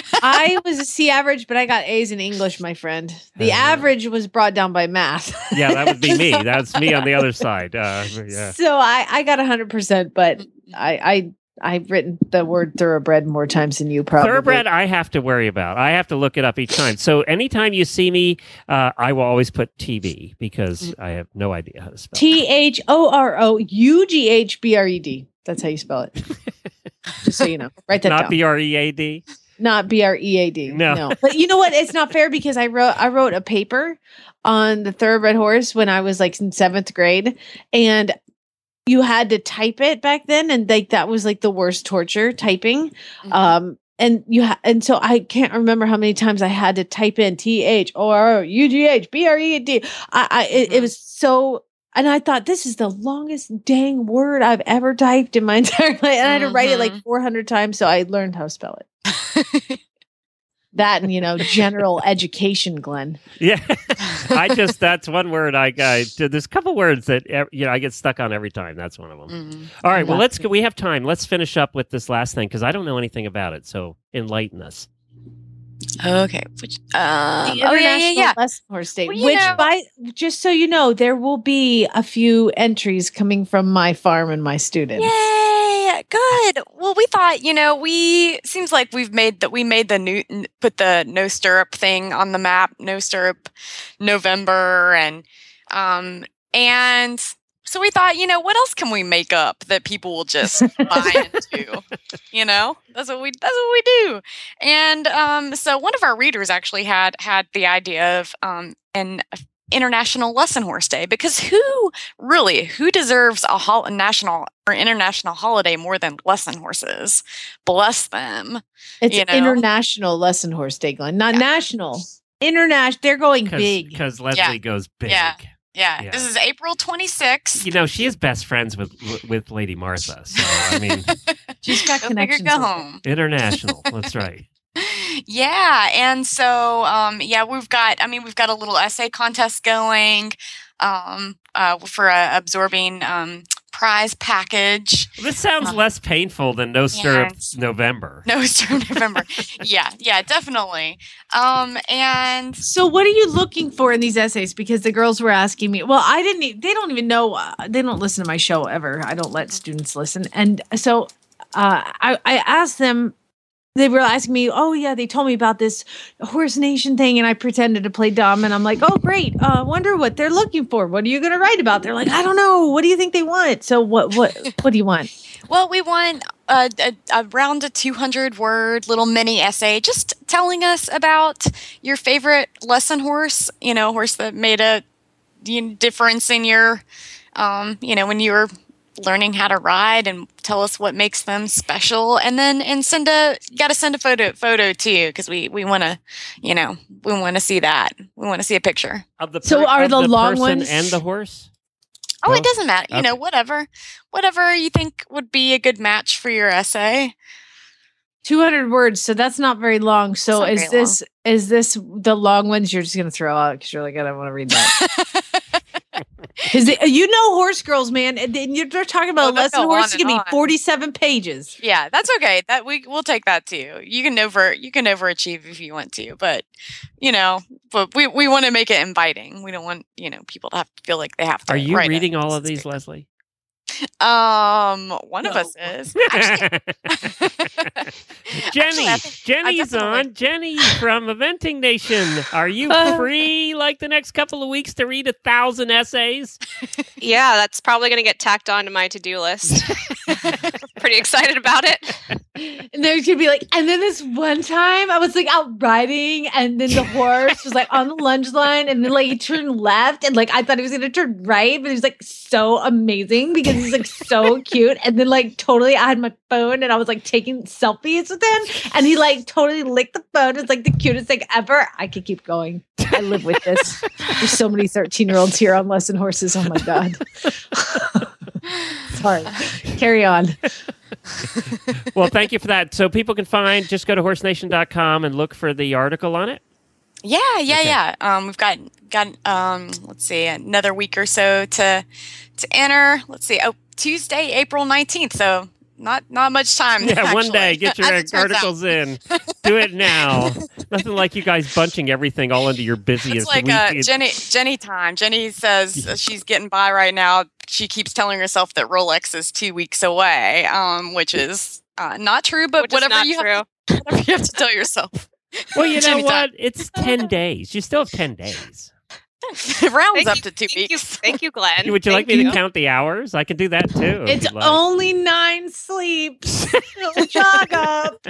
I was a C average, but I got A's in English, my friend. The Uh, average was brought down by math. Yeah, that would be me. That's me on the other side. Uh, yeah. So I, I got one hundred percent, but I, I, I've written the word thoroughbred more times than you probably. Thoroughbred, I have to worry about. I have to look it up each time. So anytime you see me, uh, I will always put T V because I have no idea how to spell. T H O R O U G H B R E D. That's how you spell it. Just so you know. Write that Not down. B R E A D. Not B R E A D. No. But you know what? It's not fair because I wrote I wrote a paper on the thoroughbred horse when I was like in seventh grade, and you had to type it back then, and like that was like the worst torture typing. Um, and you ha- and so I can't remember how many times I had to type in T H O R O U G H B R E A D. I, I it, it was so. And I thought, this is the longest dang word I've ever typed in my entire life. And I had to write it like four hundred times. So I learned how to spell it. That and, you know, general education, Glenn. Yeah, I just that's one word I got. There's a couple words that ev- you know I get stuck on every time. That's one of them. Mm-hmm. All right, well let's go. We have time. Let's finish up with this last thing because I don't know anything about it. So enlighten us. Okay. Which, um, The oh, yeah, yeah, International yeah. Lesson Horse Day, Well, you which know- by just so you know, there will be a few entries coming from my farm and my students. Yay! Good. Well, we thought, you know, we seems like we've made that we made the new put the no stirrup thing on the map, no stirrup November, and um and so we thought, you know, what else can we make up that people will just buy into? You know, that's what we that's what we do. And um, so one of our readers actually had had the idea of um an International Lesson Horse Day, because who really who deserves a, hol- a national or international holiday more than lesson horses? Bless them. It's you know? International Lesson Horse Day, Glenn, not Yeah. national. International. They're going big. Because Leslie Yeah. goes big. Yeah. Yeah. Yeah. This is April twenty-sixth. You know, she is best friends with with Lady Martha. So I mean, She's got Go figure, connections. go with her. home. international. That's right. Yeah, and so um, yeah, we've got. I mean, we've got a little essay contest going um, uh, for a absorbing um, prize package. This sounds uh, less painful than No Stirrup yes. November. No Stirrup November. yeah, yeah, definitely. Um, and so, what are you looking for in these essays? Because the girls were asking me. Well, I didn't. E- they don't even know. Uh, they don't listen to my show ever. I don't let students listen, and so uh, I, I asked them. They were asking me, oh, yeah, they told me about this Horse Nation thing, and I pretended to play dumb, and I'm like, oh, great. I uh, wonder what they're looking for. What are you going to write about? They're like, I don't know. What do you think they want? So what what, what do you want? Well, we want a, a, around a two hundred word little mini essay just telling us about your favorite lesson horse, you know, horse that made a you know, difference in your, um, you know, when you were learning how to ride, and tell us what makes them special, and then and send a you got to send a photo photo too, because we we want to you know we want to see that we want to see a picture of the per- so are of the, the long person ones and the horse. Oh, it doesn't matter. You okay. know, whatever whatever you think would be a good match for your essay. two hundred words, so that's not very long. So is this long. is this the long ones you're just going to throw out because you're like, I don't want to read that? Because you know horse girls, man, and you're talking about well, a lesson horse. It's gonna be on. forty-seven pages. Yeah, that's okay. That we we'll take that too. You can over you can overachieve if you want to, but you know, but we, we want to make it inviting. We don't want you know people to have to feel like they have to. Are you write reading it. all of these, Leslie? Um, one no. of us is. Jenny, Actually, Jenny's on. Jenny from Eventing Nation. Are you free like the next couple of weeks to read a thousand essays? Yeah, that's probably going to get tacked on to my to-do list. Pretty excited about it. And there's gonna be like, and then this one time I was like out riding, and then the horse was like on the lunge line, and then like he turned left, and like I thought he was gonna turn right, but he was like so amazing because he's like so cute. And then like totally I had my phone and I was like taking selfies with him, and he like totally licked the phone. It's like the cutest thing ever. I could keep going. I live with this. There's so many thirteen year olds here on Lesson Horses. Oh my God. Sorry. Carry on. Well, thank you for that. So people can find, just go to horse nation dot com and look for the article on it. Yeah, yeah, okay. yeah. Um, we've got got um, let's see, another week or so to to enter. Let's see, oh, Tuesday, April nineteenth. So not not much time. Yeah, actually. One day, get your articles in. Do it now. Nothing like you guys bunching everything all into your busiest it's like week. Uh, Jenny Jenny time. Jenny says she's getting by right now. She keeps telling herself that Rolex is two weeks away, um, which is uh, not true. But which whatever you, have to, whatever you have to tell yourself. Well, you know Jenny what? time. It's ten days. You still have ten days. It rounds thank up you, to two thank weeks. You, thank you, Glenn. Would you thank like me you. to count the hours? I can do that too. It's like. only nine sleeps. Jog up.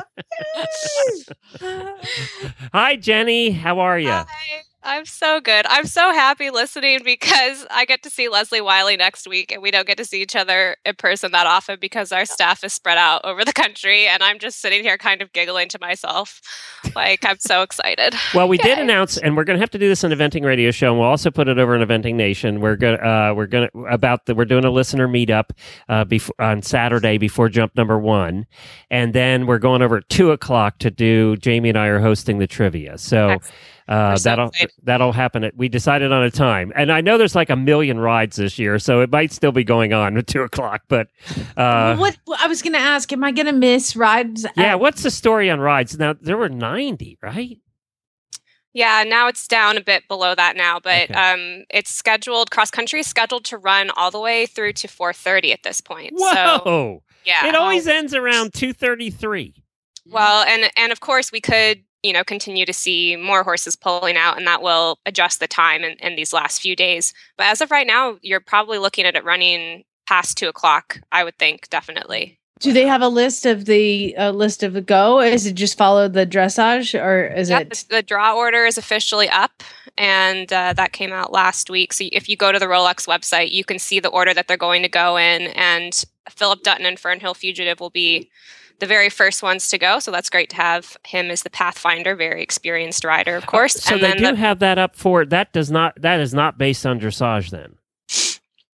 Hi, Jenny. How are you? Hi. I'm so good. I'm so happy listening because I get to see Leslie Wiley next week, and we don't get to see each other in person that often because our staff is spread out over the country, and I'm just sitting here kind of giggling to myself. Like, I'm so excited. Well, we Yay. did announce, and we're going to have to do this on Eventing Radio Show, and we'll also put it over on Eventing Nation. We're going uh, we're going to about the we're doing a listener meetup uh, before on Saturday before jump number one, and then we're going over at two o'clock to do. Jamie and I are hosting the trivia, so. Excellent. Uh, so that'll excited. that'll happen. At, we decided on a time, and I know there's like a million rides this year, so it might still be going on at two o'clock. But uh, well, what I was going to ask, am I going to miss rides? Yeah, at- what's the story on rides? Now there were ninety, right? Yeah, now it's down a bit below that now, but okay. um, it's scheduled. Cross country is scheduled to run all the way through to four thirty at this point. Whoa! So, yeah, it always ends around two thirty-three. Well, and and of course we could. You know, continue to see more horses pulling out, and that will adjust the time in, in these last few days. But as of right now, you're probably looking at it running past two o'clock, I would think, definitely. Do they have a list of the uh, list of the go? Is it just follow the dressage, or is yep, it? The, the draw order is officially up, and uh, that came out last week. So if you go to the Rolex website, you can see the order that they're going to go in, and Philip Dutton and Fernhill Fugitive will be the very first ones to go, so that's great to have him as the Pathfinder, very experienced rider, of course. Uh, so and they then do the, have that up for that. Does not that is not based on dressage then.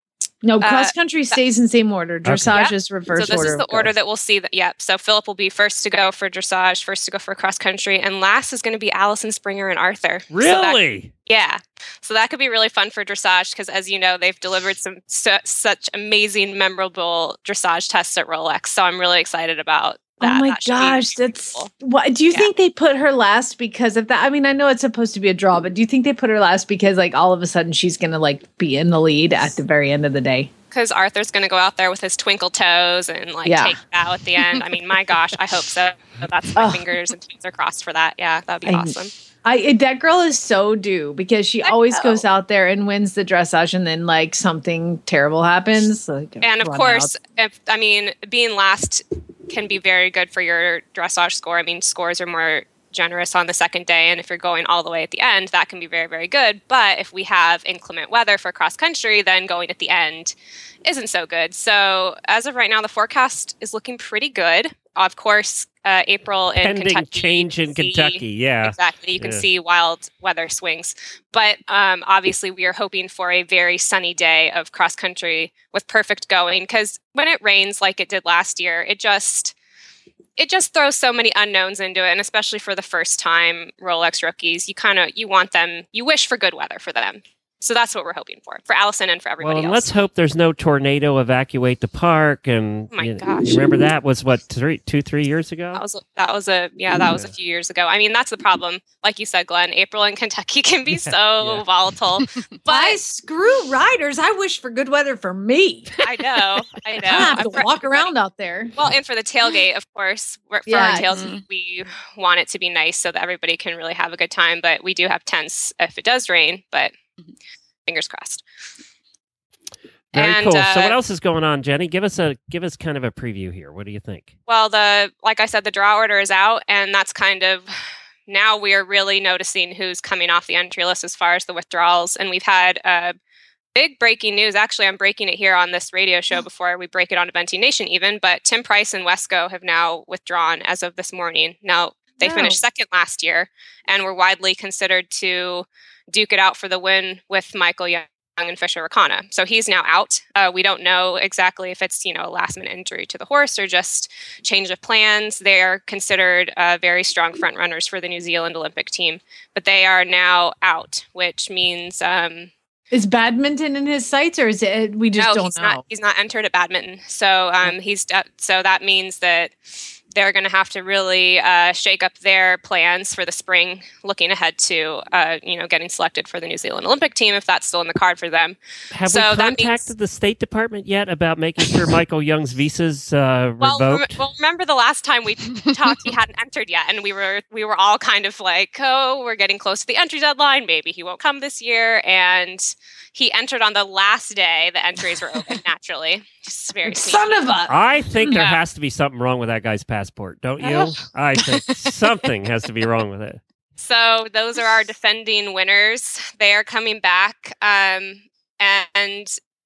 No, cross country uh, stays in same order. Dressage okay. is reverse order. So this order is the order that we'll see. That yep. So Philip will be first to go for dressage, first to go for cross country, and last is going to be Allison Springer and Arthur. Really? So that, yeah. So that could be really fun for dressage because, as you know, they've delivered some su- such amazing, memorable dressage tests at Rolex. So I'm really excited about that. Oh my that gosh, that's cool. What do you yeah. think they put her last because of that? I mean, I know it's supposed to be a draw, but do you think they put her last because like all of a sudden she's going to like be in the lead at the very end of the day? Because Arthur's going to go out there with his twinkle toes and like yeah. take that at the end. I mean, my gosh, I hope so. That's my fingers and toes are crossed for that. Yeah, that'd be I, awesome. I that girl is so due because she I always know. goes out there and wins the dressage, and then like something terrible happens. Like, and of course, if, I mean, being last can be very good for your dressage score. I mean, scores are more generous on the second day, and if you're going all the way at the end, that can be very, very good. But if we have inclement weather for cross country, then going at the end isn't so good. So as of right now, the forecast is looking pretty good. Of course, uh, April in Pending Kentucky. change in see, Kentucky, yeah. Exactly. You can yeah. see wild weather swings. But um, obviously, we are hoping for a very sunny day of cross country with perfect going, because when it rains like it did last year, it just... it just throws so many unknowns into it, and especially for the first time Rolex rookies, you kind of you want them, you wish for good weather for them. So that's what we're hoping for, for Allison and for everybody well, and else. Let's hope there's no tornado evacuate the park. And oh my you, gosh, you remember that was what three, two, three years ago. That was that was a yeah, that was a few years ago. I mean, that's the problem. Like you said, Glenn, April in Kentucky can be so yeah. volatile. But I screw riders. I wish for good weather for me. I know, I know. I have to for walk everybody. around out there. Well, and for the tailgate, of course, for yeah. our tailgate, mm-hmm. we want it to be nice so that everybody can really have a good time. But we do have tents if it does rain. But mm-hmm. fingers crossed. Very and, cool. Uh, so what else is going on, Jenny? Give us a give us kind of a preview here. What do you think? Well, the like I said, the draw order is out, and that's kind of now we are really noticing who's coming off the entry list as far as the withdrawals. And we've had uh, big breaking news. Actually, I'm breaking it here on this radio show before we break it on to Benty Nation even. But Tim Price and Wesco have now withdrawn as of this morning. Now, they wow. finished second last year and were widely considered to duke it out for the win with Michael Young and Fisher Rakana. So he's now out. Uh, we don't know exactly if it's, you know, a last minute injury to the horse or just change of plans. They are considered uh, very strong front runners for the New Zealand Olympic team, but they are now out, which means... Um, is badminton in his sights, or is it, we just no, don't he's know? Not, he's not entered at badminton. So um, he's, uh, so that means that they're going to have to really uh, shake up their plans for the spring, looking ahead to, uh, you know, getting selected for the New Zealand Olympic team, if that's still in the card for them. Have so we contacted means, the State Department yet about making sure Michael Young's visa's uh, well, revoked? Rem- well, remember the last time we talked, he hadn't entered yet, and we were we were all kind of like, oh, we're getting close to the entry deadline. Maybe he won't come this year, and he entered on the last day the entries were open naturally. Just very son sneaky. of a. I think there Yeah. has to be something wrong with that guy's passport, don't you? I think something has to be wrong with it. So those are our defending winners. They are coming back. Um, and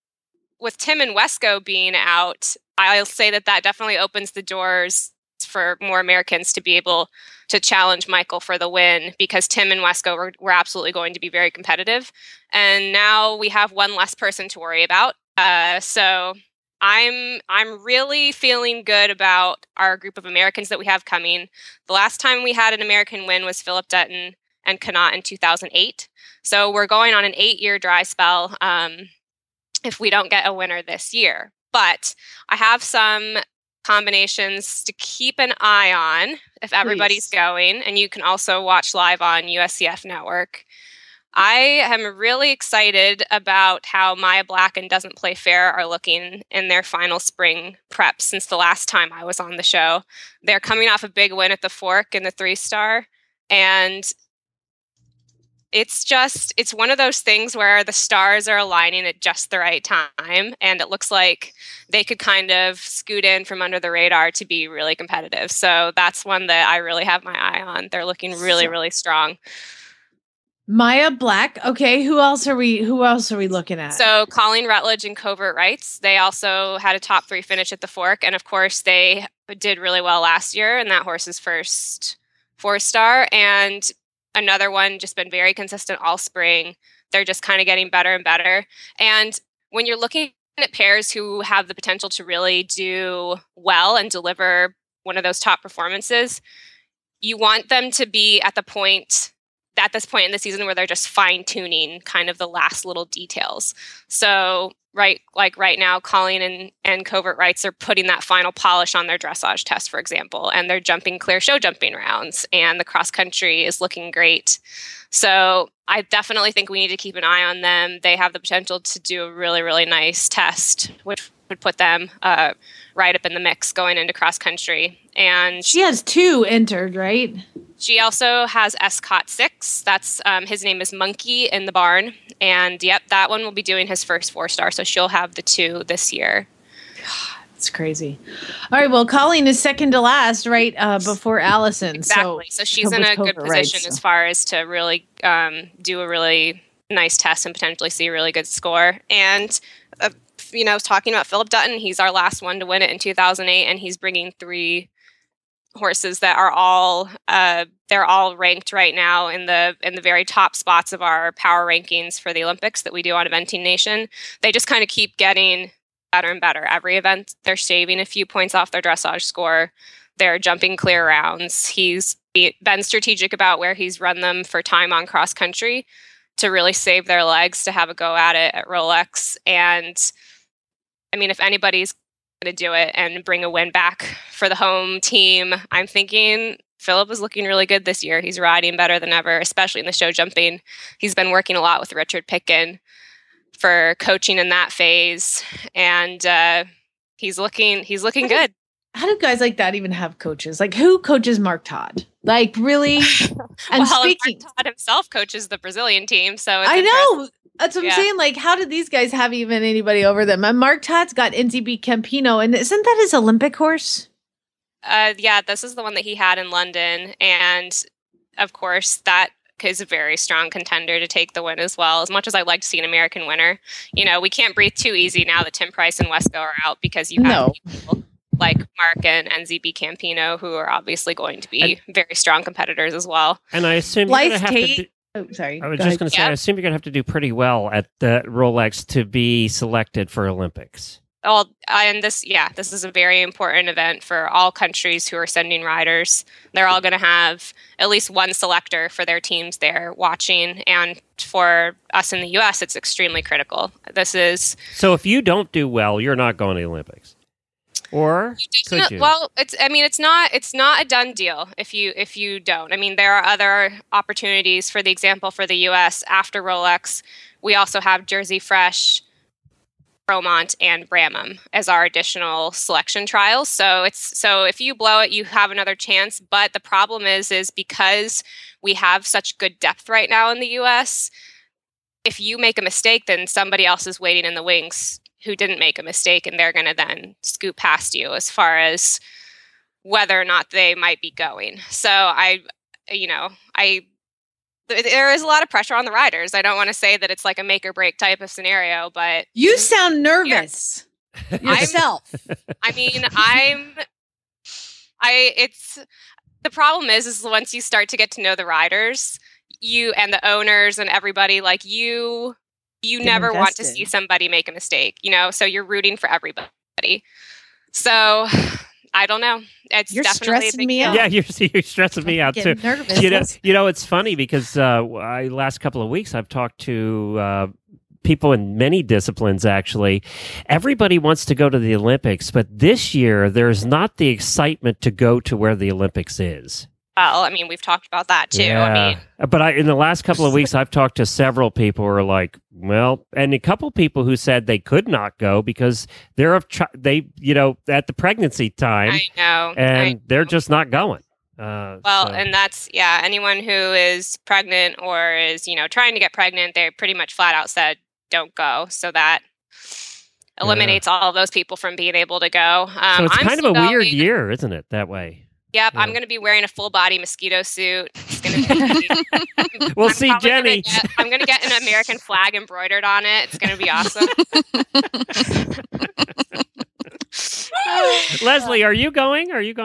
with Tim and Wesco being out, I'll say that that definitely opens the doors for more Americans to be able to challenge Michael for the win, because Tim and Wesco were, were absolutely going to be very competitive. And now we have one less person to worry about. Uh, so I'm I'm really feeling good about our group of Americans that we have coming. The last time we had an American win was Philip Dutton and Connaught in two thousand eight. So we're going on an eight-year dry spell um, if we don't get a winner this year. But I have some combinations to keep an eye on if everybody's Please. going, and you can also watch live on U S C F Network. I am really excited about how Maya Black and Doesn't Play Fair are looking in their final spring prep since the last time I was on the show. They're coming off a big win at the Fork in the three-star, and it's just, it's one of those things where the stars are aligning at just the right time, and it looks like they could kind of scoot in from under the radar to be really competitive. So that's one that I really have my eye on. They're looking really, really strong. Maya Black. Okay, who else are we? Who else are we looking at? So Colleen Rutledge and Covert Rights, they also had a top three finish at the Fork, and of course they did really well last year in that horse's first four star. And another one just been very consistent all spring. They're just kind of getting better and better. And when you're looking pairs who have the potential to really do well and deliver one of those top performances, you want them to be at the point, at this point in the season where they're just fine tuning kind of the last little details. So, right, like right now, Colleen and, and Covert Rights are putting that final polish on their dressage test, for example, and they're jumping clear show jumping rounds, and the cross country is looking great. So I definitely think we need to keep an eye on them. They have the potential to do a really, really nice test, which would put them uh, right up in the mix going into cross country. And she has two entered, right? She also has Escott six. That's um, his name is Monkey in the Barn, and yep, that one will be doing his first four star. So she'll have the two this year. It's crazy. All right. Well, Colleen is second to last, right uh, before Allison. Exactly. So, so she's in a good position right, so. as far as to really um, do a really nice test and potentially see a really good score. And uh, you know, talking about Philip Dutton, he's our last one to win it in two thousand eight, and he's bringing three horses that are all uh, they're all ranked right now in the in the very top spots of our power rankings for the Olympics that we do on Eventing Nation. They just kind of keep getting better and better every event. They're shaving a few points off their dressage score. They're jumping clear rounds. He's been strategic about where he's run them for time on cross country to really save their legs to have a go at it at Rolex. And I mean, if anybody's going to do it and bring a win back for the home team, I'm thinking Philip is looking really good this year. He's riding better than ever, especially in the show jumping. He's been working a lot with Richard Pitkin for coaching in that phase, and uh, he's looking he's looking good. How do guys like that even have coaches? Like, who coaches Mark Todd? Like, really? And well, speaking, Mark Todd himself coaches the Brazilian team, so it's I know that's what yeah. I'm saying. Like, how did these guys have even anybody over them? And Mark Todd's got N Z B Campino, and isn't that his Olympic horse? Uh, yeah, this is the one that he had in London, and of course that is a very strong contender to take the win as well. As much as I'd like to see an American winner, you know, we can't breathe too easy now that Tim Price and Wesco are out, because you have no. people like Mark and N Z B Campino who are obviously going to be and, very strong competitors as well. And I assume you're going to have to do, oh, sorry. I was Go just going to say, yep. I assume you're going to have to do pretty well at the Rolex to be selected for Olympics. Well, and this, yeah, this is a very important event for all countries who are sending riders. They're all going to have at least one selector for their teams there watching. And for us in the U S, it's extremely critical. This is... So if you don't do well, you're not going to the Olympics? Or could not, you? Well, it's, I mean, it's not, it's not a done deal if you, if you don't. I mean, there are other opportunities. For the example, for the U S after Rolex, we also have Jersey Fresh, Bromont, and Bramham as our additional selection trials. So it's so if you blow it, you have another chance. But the problem is, is because we have such good depth right now in the U S, if you make a mistake, then somebody else is waiting in the wings who didn't make a mistake, and they're going to then scoot past you as far as whether or not they might be going. So I, you know, I. There is a lot of pressure on the riders. I don't want to say that it's like a make or break type of scenario, but you sound nervous yeah. yourself. I mean, I'm, I, it's, the problem is, is once you start to get to know the riders, you and the owners and everybody, like you, you Get never invested. want to see somebody make a mistake, you know, so you're rooting for everybody. So I don't know. It's You're definitely stressing a big me deal. out. Yeah, you're, you're stressing me out too. Getting nervous. You know, you know, it's funny because uh, I last couple of weeks I've talked to uh, people in many disciplines. Actually, everybody wants to go to the Olympics, but this year there's not the excitement to go to where the Olympics is. Well, I mean, we've talked about that too. Yeah. I mean, but I, in the last couple of weeks, I've talked to several people who are like, well, and a couple people who said they could not go because they're of ch- they, you know, at the pregnancy time, I know, and I know. they're just not going. Uh, well, so. and that's yeah. Anyone who is pregnant or is you know trying to get pregnant, they pretty much flat out said don't go. So that eliminates yeah. all of those people from being able to go. Um, so it's I'm kind of a going, weird year, isn't it? That way. Yep, yeah. I'm going to be wearing a full body mosquito suit. It's going to be. We'll I'm see, Jenny. Gonna get, I'm going to get an American flag embroidered on it. It's going to be awesome. Leslie, are you going? Are you going?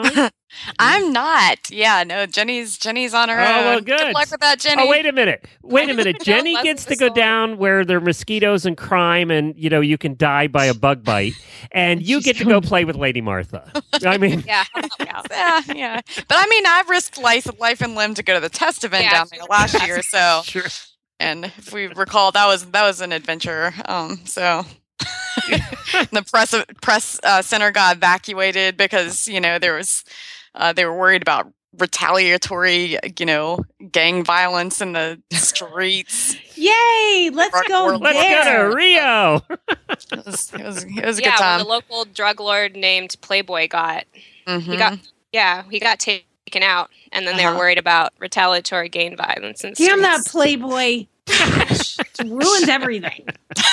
I'm not. Yeah, no, Jenny's Jenny's on her Oh, own. well, good. Good luck with that, Jenny. Oh, wait a minute. Wait a minute. Jenny gets to go down where there are mosquitoes and crime and, you know, you can die by a bug bite. And you get to go play with Lady Martha. I mean... yeah, yeah, yeah. But I mean, I've risked life, life and limb to go to the test event Yeah, down there last year, so... Sure. And if we recall, that was that was an adventure. Um, so... the press press uh, center got evacuated because, you know, there was... Uh, they were worried about retaliatory, you know, gang violence in the streets. Yay! Let's Right, go we're- Let's there. go to Rio. It was, it was, it was a yeah, good time. when the local drug lord named Playboy got, Mhm. he got, yeah, he got taken out, and then they were Uh-huh. worried about retaliatory gang violence. And Damn that Playboy. It ruins everything.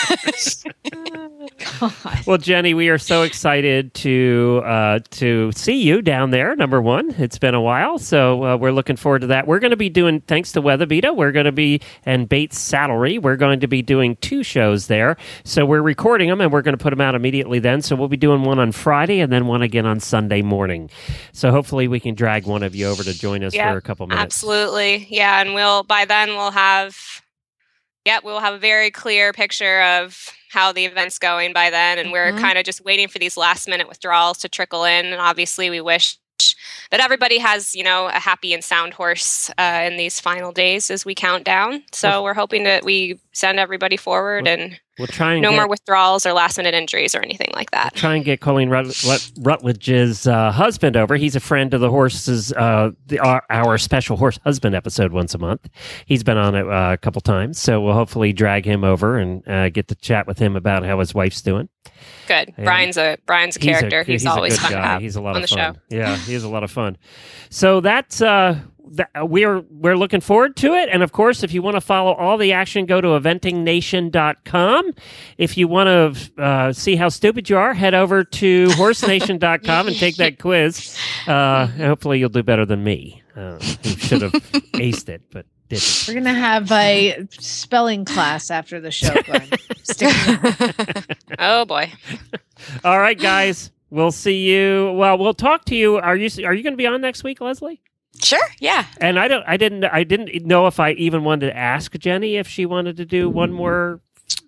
God. Well, Jenny, we are so excited to uh, to see you down there. Number one, it's been a while, so uh, we're looking forward to that. We're going to be doing, thanks to Weatherbeeta, we're going to be, and Bates Saddlery, we're going to be doing two shows there. So we're recording them, and we're going to put them out immediately then. So we'll be doing one on Friday and then one again on Sunday morning. So hopefully we can drag one of you over to join us Yeah, for a couple minutes. Absolutely. Yeah, and we'll by then we'll have yeah, we'll have a very clear picture of how the event's going by then, and we're Mhm. kind of just waiting for these last minute withdrawals to trickle in. And obviously we wish that everybody has, you know, a happy and sound horse uh, in these final days as we count down. So we're hoping that we send everybody forward and We'll try and no get, more withdrawals or last minute injuries or anything like that. try and get Colleen Rut- Rut- Rutledge's uh, husband over. He's a friend of the horses, uh, the, our, our special horse husband episode once a month. He's been on it uh, a couple times, so we'll hopefully drag him over and uh, get to chat with him about how his wife's doing. Good. Yeah. Brian's a Brian's a character. He's, a always good fun to guy. have He's a lot on of the fun. show. Yeah, he's a lot of fun. So that's uh, that, we're we're looking forward to it. And of course, if you want to follow all the action, go to eventing nation dot com. If you want to uh, see how stupid you are, head over to horse nation dot com and take that quiz. Uh, hopefully, you'll do better than me, uh, who should have aced it, but didn't. We're gonna have a spelling class after the show, Glenn. Stick Oh boy. All right, guys. We'll see you. Well, we'll talk to you. Are you Are you going to be on next week, Leslie? Sure. Yeah. And I don't. I didn't. I didn't know if I even wanted to ask Jenny if she wanted to do one more.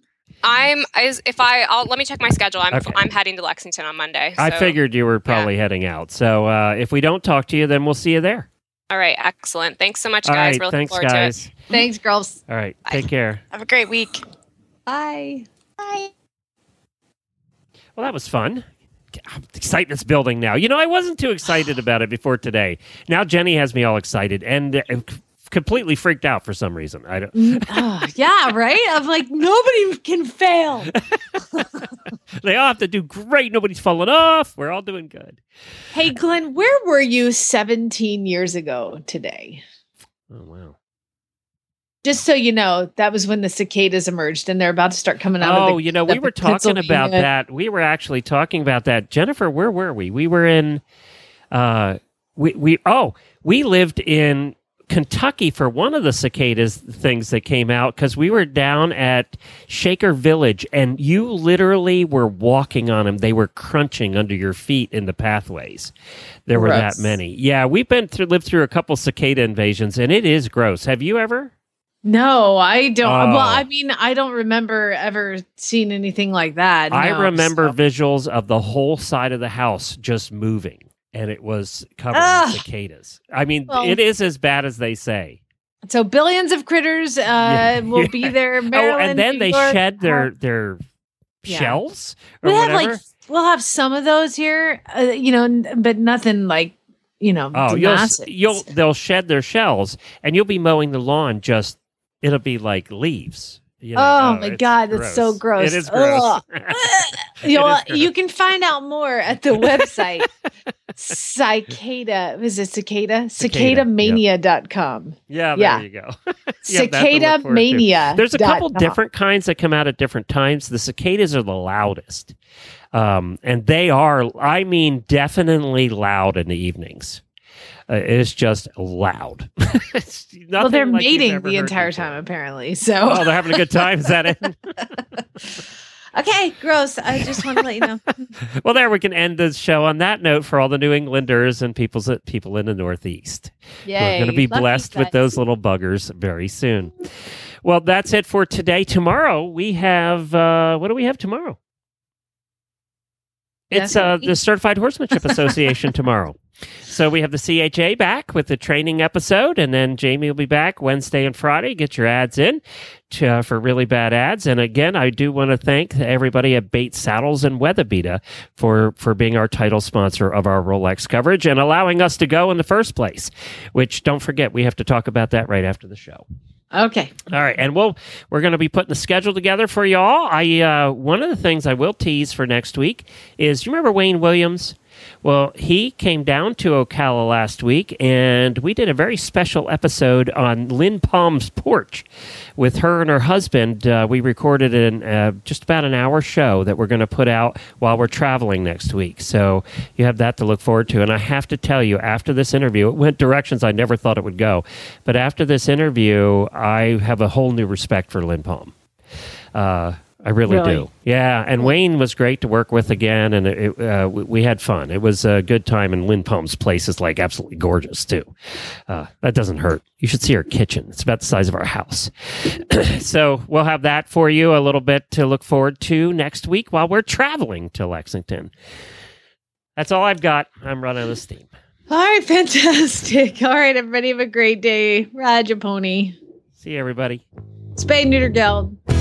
I'm as if I I'll let me check my schedule. I'm Okay. I'm heading to Lexington on Monday. I so- figured you were probably heading out. So uh, if we don't talk to you, then we'll see you there. All right, excellent. Thanks so much, All guys. right. We're looking Thanks, forward guys. to it. Thanks, girls. All right. Take care. Have a great week. Bye. Bye. Well, that was fun. Excitement's building now. You know, I wasn't too excited about it before today. Now Jenny has me all excited and uh, completely freaked out for some reason. I don't. Oh, yeah, right? I'm like, nobody can fail. They all have to do great. Nobody's falling off. We're all doing good. Hey, Glenn, where were you seventeen years ago today? Oh, wow. Just so you know, that was when the cicadas emerged and they're about to start coming out of the Oh, you know, we the were talking about Pennsylvania- that. We were actually talking about that. Jennifer, where were we? We were in, uh, we, we, oh, we lived in Kentucky for one of the cicadas things that came out because we were down at Shaker Village and you literally were walking on them. They were crunching under your feet in the pathways. There were Gross. that many. Yeah, we've been through, lived through a couple cicada invasions and it is gross. Have you ever? No, I don't. Oh. Well, I mean, I don't remember ever seeing anything like that. I no, remember so- visuals of the whole side of the house just moving, and it was covered Ugh. in cicadas. I mean, Well- it is as bad as they say. So billions of critters uh, Yeah. will be there. Oh, Maryland, and then New they York, shed their uh, their Yeah. shells or We'll have whatever. like we'll have some of those here, uh, you know, n- but nothing like you know. oh, you'll, s- massive. you'll they'll shed their shells, and you'll be mowing the lawn. Just it'll be like leaves. You know? Oh, my it's God, that's so gross. It is gross. Ugh. It You, know, is gross. you can find out more at the website cicada. Is it cicada? Cicada, cicada mania dot com. Yeah, there Yeah. you go. Cicada Mania There's a dot couple com. different kinds that come out at different times. The cicadas are the loudest. Um, and they are, I mean, definitely loud in the evenings. Uh, it's just loud. It's Well, they're nothing like you've mating ever the heard entire before. time, apparently. So, Oh, they're having a good time. Is that it? Okay, gross. I just want to let you know. Well, there we can end the show on that note for all the New Englanders and people's, people in the Northeast. Yay. We're going to be Love blessed you with guys. those little buggers very soon. Well, that's it for today. Tomorrow we have, uh, what do we have tomorrow? It's uh, the Certified Horsemanship Association tomorrow. So we have the C H A back with the training episode, and then Jamie will be back Wednesday and Friday. Get your ads in to, uh, for really bad ads. And again, I do want to thank everybody at Bates Saddles and Weatherbeeta for, for being our title sponsor of our Rolex coverage and allowing us to go in the first place, which don't forget, we have to talk about that right after the show. Okay. All right, and we'll we're going to be putting the schedule together for y'all. I uh, one of the things I will tease for next week is, you remember Wayne Williams? Well, he came down to Ocala last week, and we did a very special episode on Lynn Palm's porch with her and her husband. Uh, we recorded an uh, just about an hour show that we're going to put out while we're traveling next week. So you have that to look forward to. And I have to tell you, after this interview, it went directions I never thought it would go. But after this interview, I have a whole new respect for Lynn Palm. Uh I really, really do. Yeah, and Wayne was great to work with again, and it, uh, we, we had fun. It was a good time, and Lynn Palm's place is like absolutely gorgeous, too. Uh, that doesn't hurt. You should see her kitchen. It's about the size of our house. So we'll have that for you, a little bit to look forward to next week while we're traveling to Lexington. That's all I've got. I'm running out of steam. All right, fantastic. All right, everybody have a great day. Ride your pony. See you, everybody. Spay Neuter Geld.